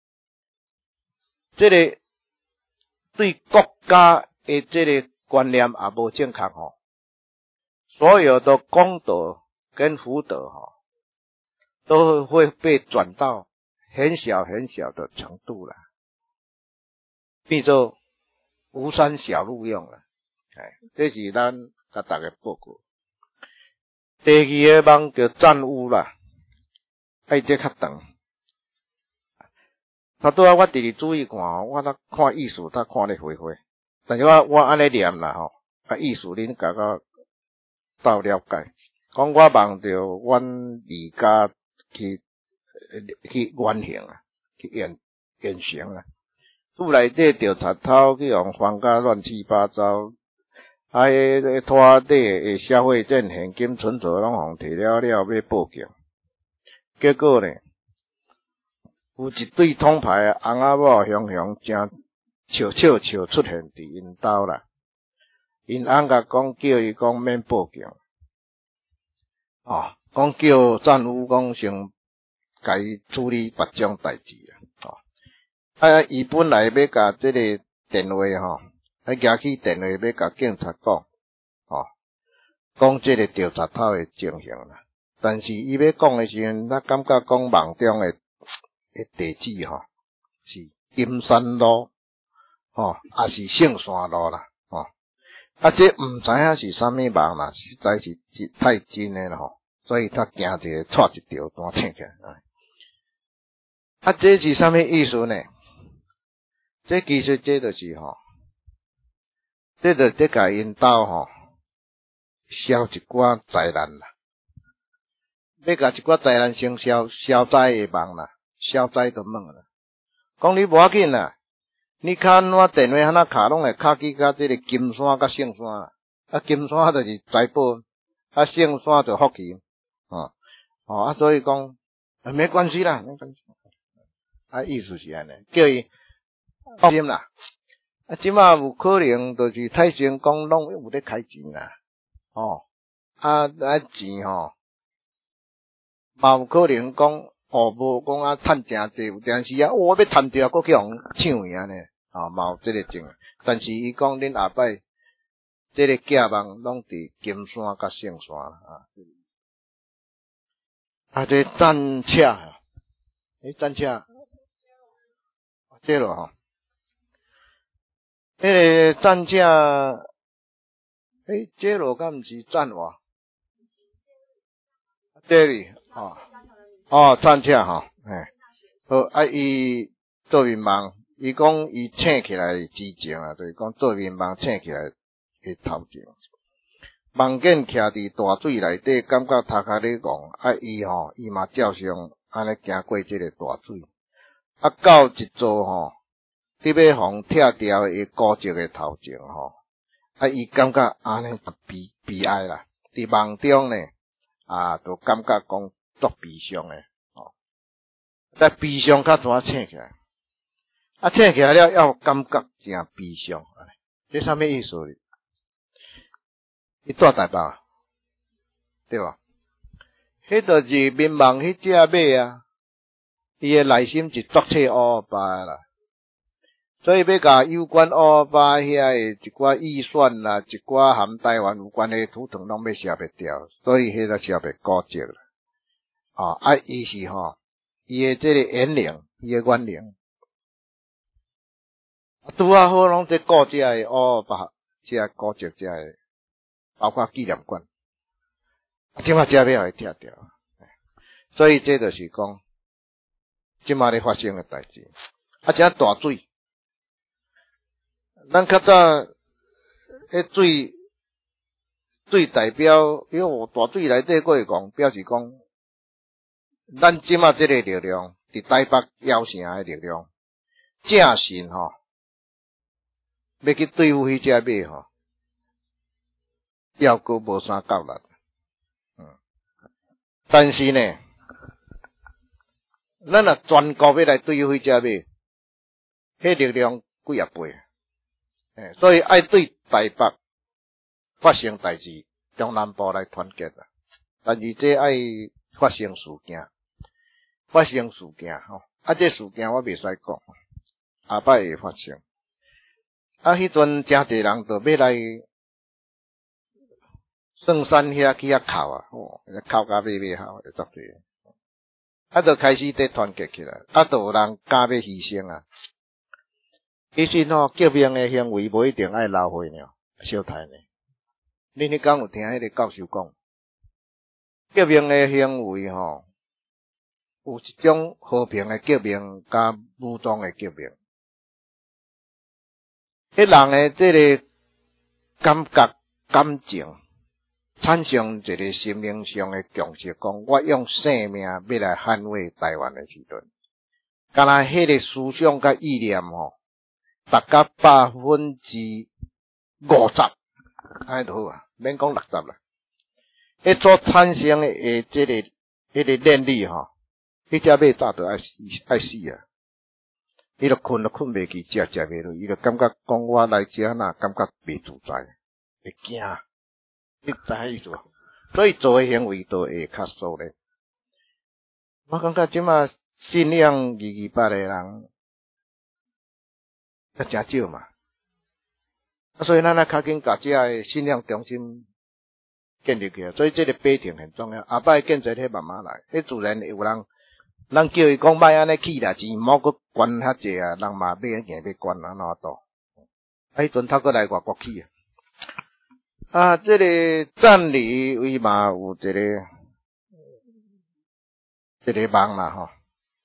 这个对国家诶这个观念也无正确吼。所有的功德跟福德哈，都会被转到很小很小的程度了，变做无山小路用了。哎，这是咱甲大家报告。第二个梦叫占有啦，爱这较长。他拄啊，我直直注意看，我咧看意思，他看咧回回，但是我我安尼念啦吼，啊意思恁甲我到了解。讲我梦着阮离家去去原形啊，去现现成啊。厝内底着贼头去用放甲乱七八糟，啊，迄拖底诶消费证、现金、存折拢互摕了了，要报警。结果呢，有一对通牌翁仔某雄雄正笑笑笑出现伫因兜啦。因翁甲讲叫伊讲免报警。哦，讲叫战友讲先甲伊处理别种代志啦，哦，啊，伊本来要甲即个电话吼，啊，举起电话要甲警察讲，哦，讲即个调查头诶情形啦，但是伊要讲诶时阵，他感觉讲梦中诶诶地址吼是金山路，吼，也是圣山路啦，吼，啊，这毋知影是啥物梦啦，实在是太真诶啦吼。所以他惊一个错一条单请起来。啊，这是啥物意思呢？这其实这就是吼，这就这甲因兜吼消一寡灾难啦，要甲一寡灾难先消消灾的梦啦，消灾的梦啦。讲你无要紧啦，你看我电话那卡拢会卡去甲这个金山甲圣山啦，啊金山就是财宝，啊圣山就福气，哦。哦，啊，所以讲，啊，没关系啦，没关系。啊，意思是安尼，叫伊放心啦。啊，即马有可能就是太成功，拢有咧开钱啦。哦，啊，啊钱吼，嘛有可能讲，哦，无讲啊，趁诚济，有阵时啊，我要趁着，搁去互抢去安尼，啊，嘛有即个情。但是伊讲恁后摆，即个假梦拢伫金山甲圣山啊。啊，这战车，诶，战车，这咯吼，迄个战车，诶，这咯敢毋是战话？这里，哦，哦，战车吼，诶，好，啊，伊做面梦，伊讲伊醒起来之前啊，就是讲做面梦醒起来诶头前。梦见徛伫大水内底，感觉头壳咧戆，啊伊吼，伊嘛照常安尼行过即个大水，啊到一座吼，伫要互拆掉诶古迹诶头前吼，啊伊感觉安尼悲悲哀啦，伫梦中呢，啊，就感觉讲足悲伤诶，哦，但悲伤较怎醒起来？ 啊，醒起来了要感觉真悲伤，这啥物意思？伊住台北啊，对吧？迄就是民望迄只马啊，伊诶内心是作彻乌巴啦，所以要甲有关乌巴遐诶一寡预算啦，一寡含台湾有关诶图腾拢要写袂掉，所以迄个写袂高级啦。啊，啊，伊是吼，伊诶这个言灵，伊诶元灵，拄啊好拢这顾这诶乌巴，这古迹这诶，包括纪念馆。即马遮要会拆掉，所以这就是讲，即马咧发生诶代志。啊，遮大水，咱较早迄水水代表，因为大水内底过会讲，表示讲，咱即马即个力量，伫台北摇城诶力量，正信吼，要去对付迄只马吼，要阁无啥够力。但是呢，咱若全国要来对付迄只马，迄力量几啊倍，诶，所以爱对台北发生代志，中南部来团结啦。但是这爱发生事件，发生事件吼，啊，这事件我袂使讲，后摆会发生。啊，迄阵真侪人就要来。圣山遐去遐哭啊，吼，哭甲尾尾好，会作侪。啊，就开始在团结起来，啊，就有人敢要牺牲啊。其实吼，革命诶行为无一定爱流血呢，小台呢。恁迄讲有听迄个教授讲，革命诶行为吼，有一种和平诶革命，甲武装诶革命。迄人诶这个感觉、感情。产生一个心灵上的共识，讲我用生命要来捍卫台湾的时阵，敢若迄个思想甲意念吼，达到百分之五十，安尼就好啊，免讲六十啦。迄所产生的诶，这个迄个念力吼，迄只马早就爱死爱死啊！伊就困都困袂去，食食袂落，伊就感觉讲我来遮那感觉袂自在，会惊。你知影意思无？所以做诶行为都会较疏咧。我感觉即马信仰二二八诶人，也诚少嘛。啊，所以咱啊较紧甲遮诶信仰中心建立起来。所以这个培训很重要。后摆建设迄慢慢来，迄自然有人，咱叫伊讲莫安尼起啦，钱莫阁管遐济啊，人嘛要硬要管啊，哪多？啊，迄阵透过来外国去啊。啊，这个占理位嘛有一个一个梦啦吼。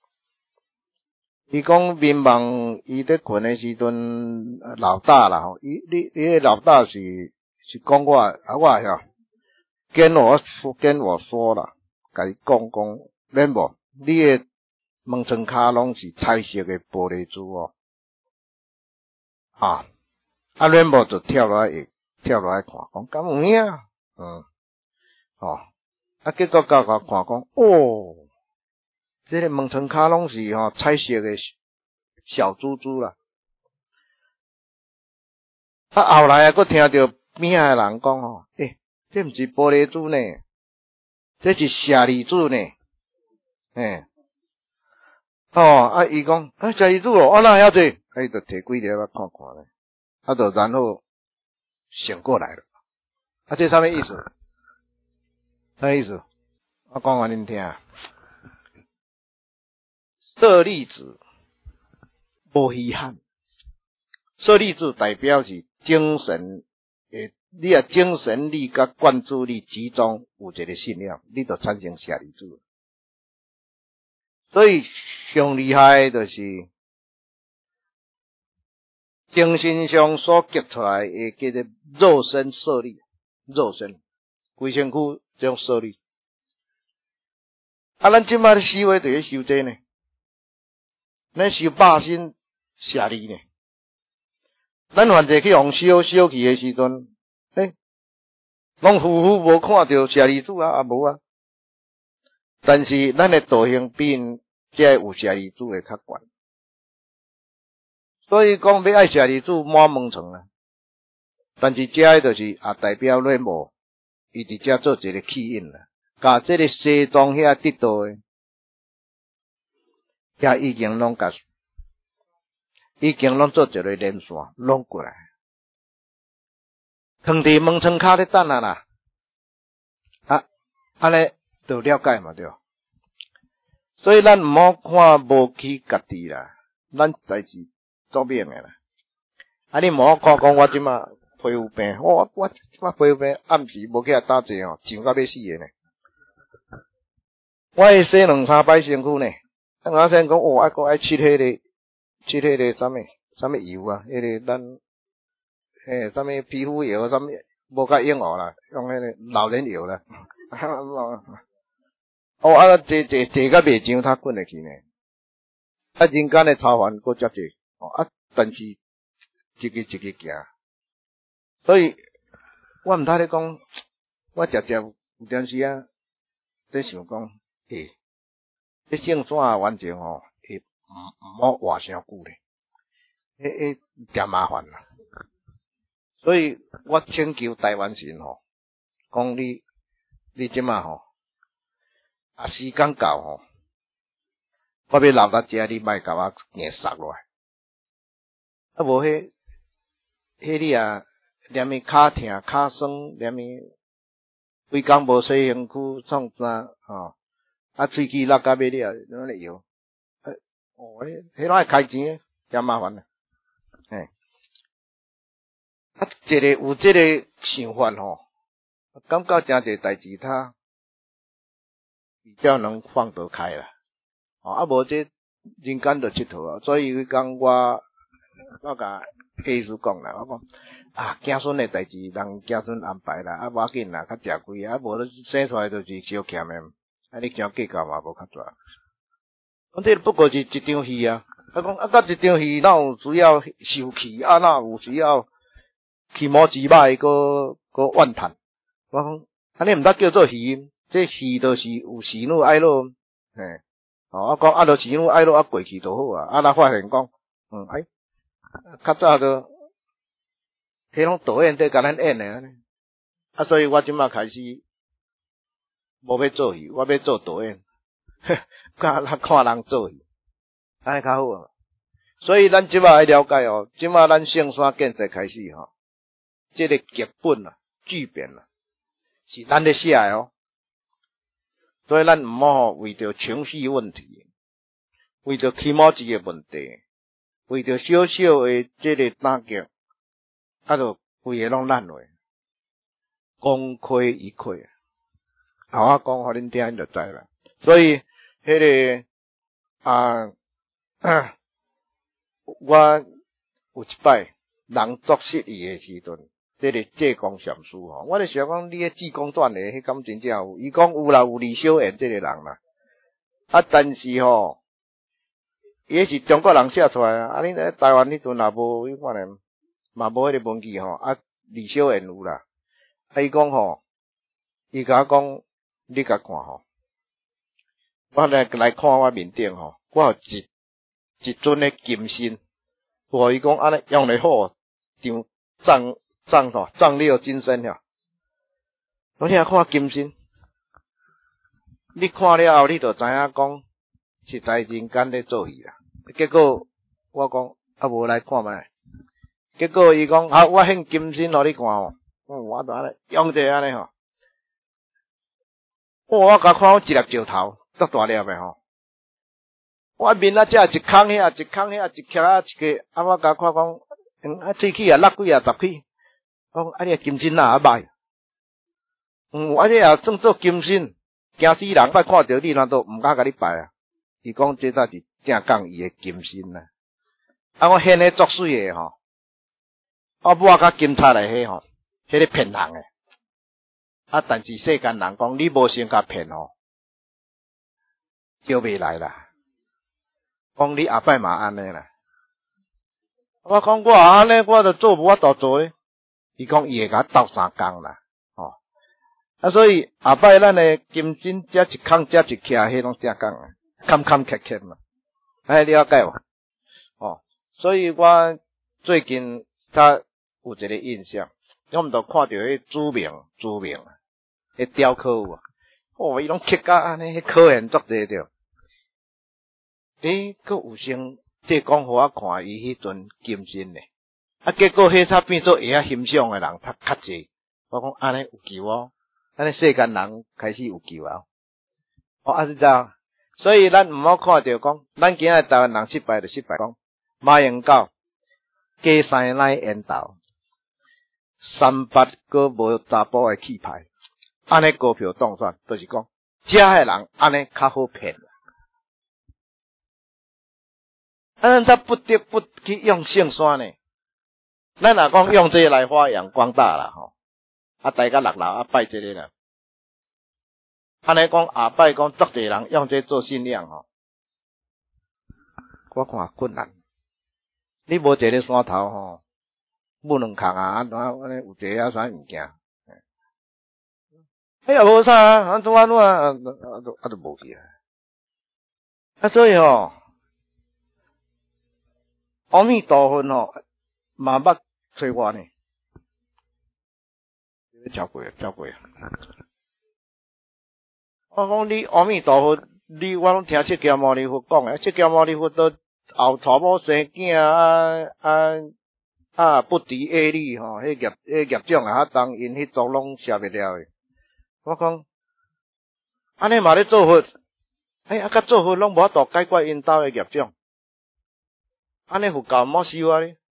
伊讲民望伊咧困诶时阵，老大啦吼，伊你你老大是是讲我啊我遐跟我说跟我说啦，甲伊讲讲免无，你诶门窗骹拢是彩色诶玻璃珠哦，啊，啊免无就跳落来。跳落来看，讲敢有影？嗯，哦，啊，结果到甲看讲，哦，这个门窗骹拢是吼彩色的小珠珠啦。啊，后来啊，佫听到边仔的人讲吼，诶、欸，这毋是玻璃珠呢，这是舍利子呢，诶、欸，哦，啊，伊讲，啊，舍利子哦，啊，哪晓得？啊，伊就摕几粒啊看看咧，啊，就然后醒过来了。啊，这啥物意思？啥意思？我讲互恁听。舍利子无稀罕，舍利子代表是精神诶，你啊精神力甲关注力集中有一个信仰，你就产生舍利子。所以上厉害的就是精神上所结出来诶，叫做肉身舍利。肉身，规身躯这种舍利。啊，咱即摆咧思维就是修这呢，咱修百身舍利呢。咱凡者去用烧烧去诶时阵，诶，拢夫妇无看到舍利子啊，啊无啊。但是咱诶道行比因这有舍利子诶较悬。 所以讲要爱舍利子满门床啊。但是遮个就是也代表咧无，伊伫遮做一个起因啦，甲即个西藏遐得到诶，遐已经拢甲，已经拢做一个连线，拢过来，放伫门床骹咧等啊啦，啊，安尼就了解嘛对。所以咱毋好看无起家己啦，咱才是做命诶啦。啊，你毋好看讲我即马皮肤病，我我即马皮肤病，暗时无起来打坐吼，上到要死诶呢。我会洗两三摆身躯呢。啊，我先讲哦，爱个爱切迄个，切迄个啥物啥物油啊？迄个咱诶啥物皮肤油，啥物无甲用哦啦，用迄个老人油啦。哦，啊，坐坐坐甲袂上，他滚会去呢。啊，人间诶操烦搁遮济，哦啊，但是一个一个行。所以，我毋通咧讲，我常常有阵时啊，在想讲，诶，这性线完全吼，会毋毋好活伤久咧，迄迄真麻烦啦。所以我请求台湾神吼，讲你你即马吼，啊时间到吼，我要留到遮，你莫甲我硬杀落来。啊无迄，迄你啊。连咪骹疼骹酸，连咪规工无洗身躯，创啥吼？啊，喙齿落甲尾了，哪里摇？哎，哦，迄迄拢爱开钱诶，真麻烦啊！嘿，啊，一个有这个想法吼，感觉真侪代志他比较能放得开啦。哦，啊，无这人间就佚佗啊，所以迄讲我我甲意思讲啦，我讲。啊，子孙诶代志，人子孙安排啦，啊，无要紧啦，较食贵啊，无你生出来就是小欠诶，啊，你讲计较嘛无较大。讲这不过是一张戏啊，啊讲啊，甲一张戏，哪有需要受气啊？哪有需要气毛之歹，个个怨叹？我讲，安尼毋得叫做戏，这戏就是有喜怒哀乐，嘿，哦，啊讲啊，着喜怒哀乐啊过去就好啊，啊，咱发现讲，嗯，哎，较早着。迄拢导演在甲咱演诶，啊，所以我即马开始无要做戏，我要做导演，甲咱看人做戏，安尼较好啊。所以咱即马来了解哦，即马咱圣山建设开始吼，即个剧本啊、剧本啊，是咱咧写诶哦。所以咱毋好为着情绪问题，为着起毛子诶问题，为着小小诶即个打击。啊，就规个拢烂落，功亏一篑。啊，我讲互恁听，恁就知啦。所以，迄、那个啊，啊，我有一摆人作失伊诶时阵，即、這个济公禅师吼，我咧想讲，你诶济公传诶，迄敢真正有？伊讲有啦，有李小燕即个人啦。啊，但是吼，伊是中国人写出来啊。啊，恁咧台湾迄阵也无迄款诶。嘛无迄个文具吼，啊李小燕有啦，啊伊讲吼，伊甲我讲，你甲看吼，我来来看我面顶吼，我有一一尊诶金身，我伊讲安尼用咧好，张藏藏吼藏了金身吼，我听看金身，你看了后，你就知影讲，实在人间咧做戏啦。结果我讲啊无来看觅。结果伊讲啊，我献金身互你看吼，嗯，我就安尼用者安尼吼，我甲看我一粒石头，足大粒诶吼，我面啊只一空遐，一空遐，一徛啊一个，啊我甲看讲，嗯，啊喙齿啊落几啊十起，讲啊你金身哪啊歹，嗯，啊你也算做金身，惊死人，捌看着你，难道毋敢甲你拜啊？伊讲这才是正讲伊诶金身啊，啊我献诶足水诶吼。我抹甲金叉来迄吼，迄个骗人诶。啊，但是世间人讲，你无先甲骗吼，叫袂来啦。讲你后摆嘛安尼啦。我讲我安尼，我著做无法度做诶。伊讲伊会甲斗三工啦，吼。啊，所以后摆咱诶金针遮一空遮一徛，迄拢正讲啊，坎坎坷坷嘛。哎，了解无？哦， 所以我最近才有一个印象，我们都看到迄朱明朱明迄雕刻有啊，哦，伊拢刻甲安尼，迄科研足济着。诶，佫有先即讲互我看伊迄阵金身咧，啊，结果迄才变做会晓欣赏诶人较较济。我讲安尼有救哦，安尼世间人开始有救啊。哦，啊是这样，所以咱毋好看着讲，咱今仔台湾人失败就失败讲，马英九加三奶烟斗，三八个无查甫诶气派，安尼股票当选，就是讲，遮诶人安尼较好骗。咱才不得不去用圣山呢。咱若讲用这个来发扬光大啦吼，啊，大家六楼啊拜这个啦。安尼讲下摆讲，足侪人用这做信仰吼，我看困难。你无坐咧山头吼，木两空啊，安怎安尼有一个啊啥物件？哎呀，无啥啊，安怎安怎啊，啊都啊都无去啊。啊，所以吼。阿弥陀佛吼，嘛捌找我呢，照过啊，照过啊。我讲你阿弥陀佛，你我拢听释迦牟尼佛讲诶，释迦牟尼佛都后娶某生囝啊啊啊不敌业力吼，迄业迄业障啊，当因迄族拢消袂了诶。我讲安尼嘛咧做佛，哎啊，甲做佛拢无法度解决因兜诶业障。安尼佛教莫修啊咧，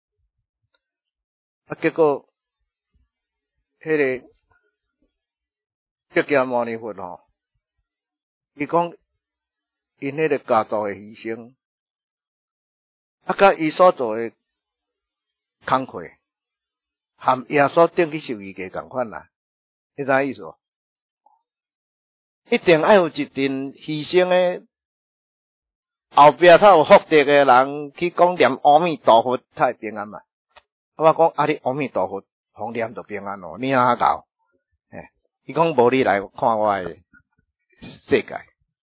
啊结果，迄个释迦牟尼佛吼，伊讲因迄个家族诶牺牲，啊甲伊所做诶工课，含耶稣顶去受伊个共款啦，你知影意思无？一定要有一阵牺牲诶。后壁才有福德的人去讲念阿弥陀佛，才会平安嘛。我讲啊，你阿弥陀佛，方念就平安咯。你哪搞？诶，伊讲无你来看我的世界。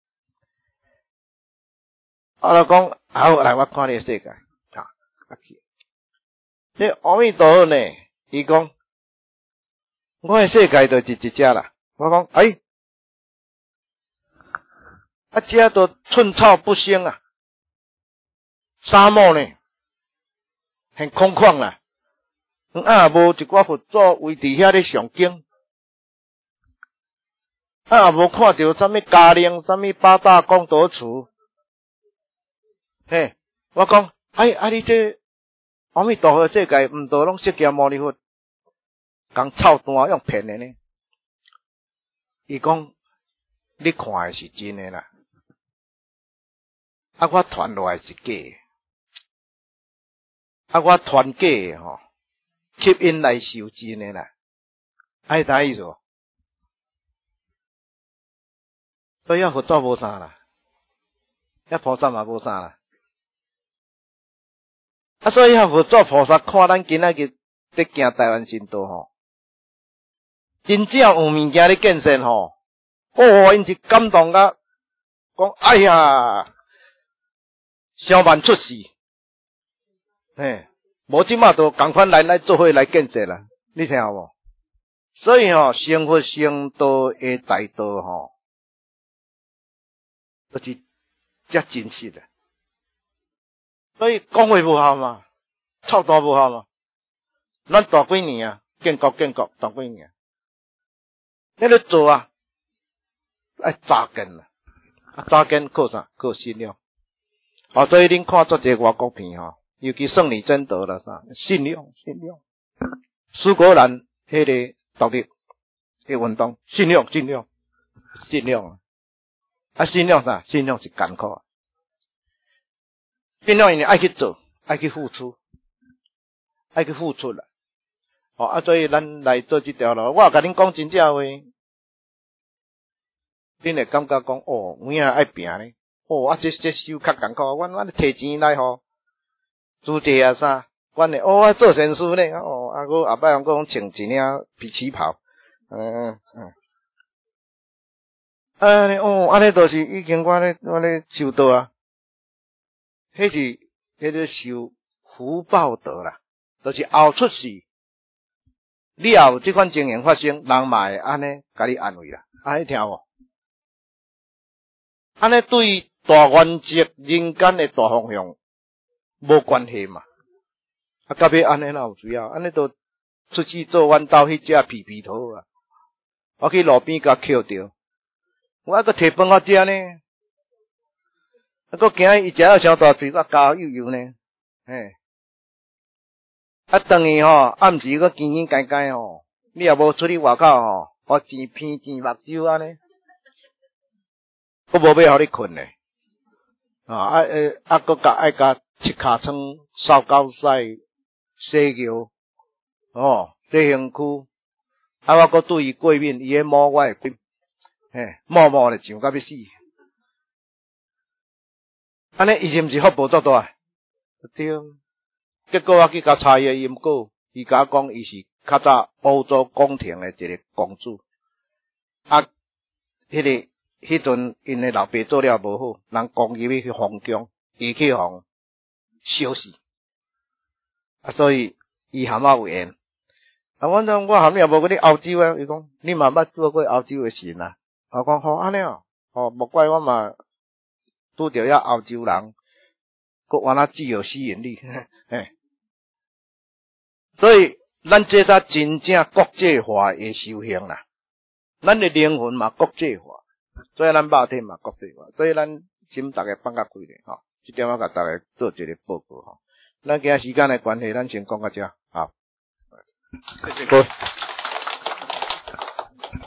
我就讲好来，我看你的世界。啊，啊去。这阿弥陀佛呢？伊讲我的世界就是一只啦。我讲哎。啊，遮都寸草不生啊，沙漠呢，很空旷啦。啊，无一寡佛祖围伫遐咧上经，啊，无看到啥物家令，啥物八大功德处。嘿，我讲，哎，啊，你这阿弥陀佛世界，毋都拢释迦牟尼佛，讲操蛋用骗的呢？伊讲，你看的是真的啦。啊，我传落来是假的，啊，我传假的吼，吸引来受真的啦，爱啥意思？所以啊，佛祖无啥啦，遐菩萨嘛无啥啦，啊，所以啊，佛祖菩萨看咱今仔日在行台湾神道吼，真正有物件咧见证吼，哦，因是感动甲讲，哎呀！小万出世，嘿，无即马都共款来来做伙来见证啦，你听有无？所以吼、哦，成佛成道诶大道吼，都是遮真实的。所以讲话无效嘛，操作无效嘛。咱大几年啊，建国建国大几年，你咧做啊，爱扎根啦，啊扎根靠啥？靠信仰。哦，所以恁看足侪外国片吼，尤其胜利真德啦啥，信仰信仰。苏格兰迄个独立迄运动，信仰信仰信仰啊，信仰啥？信仰是艰苦，信仰因为爱去做，爱去付出，爱去付出啦。哦啊，所以咱来做这条路，我甲恁讲真正话，恁会感觉讲哦，有影爱拼咧。哦，啊，这这修较艰苦，阮阮摕钱来吼，租借啊啥，阮诶，哦，我做善事呢，哦，啊，我后摆用讲穿一领皮旗袍，嗯嗯嗯，安尼哦，安尼就是已经我咧我咧修道啊，迄是迄个修福报得啦，就是后出世了后，这款情形发生，人嘛会安尼甲你安慰啦，安尼听无？安尼对大原则、人间的大方向无关系嘛？啊，到尾安尼哪有需要？安尼都出去做弯道去食皮皮头啊！我去路边甲捡着，我还阁摕饭我食呢，还阁惊伊食了伤大嘴，我咬幼幼呢，嘿。啊，当伊吼，暗时阁惊惊该该吼，你也无出去外口吼，我钱鼻钱目睭安尼，我无要互你困咧，啊啊呃啊，阁甲爱甲七骹床扫狗屎洗尿，哦，洗身躯，啊我阁对伊过敏，伊迄摸我会变，嘿，摸摸咧上甲要死，安尼伊是毋是福报足大？对。结果我去甲查伊个因果，伊甲我讲伊是较早欧洲宫廷的一个公主，啊，迄、那个迄阵因的老爸做了无好，人攻击要去封疆，伊去互烧死，啊，所以伊含我有缘。啊，我讲我含你也无去欧洲啊，伊讲你嘛捌做过欧洲的神啊？我讲好安尼哦，哦，莫怪我嘛拄着遐欧洲人，佫原来具有吸引力，嘿。所以，咱这才真正国际化的修行啦。咱的灵魂嘛国际化，所以咱肉体嘛国际化。所以咱请大家放较开咧，吼。这点我甲大家做一个报告吼。咱今仔时间的关系，咱先讲到这，好。谢谢各位。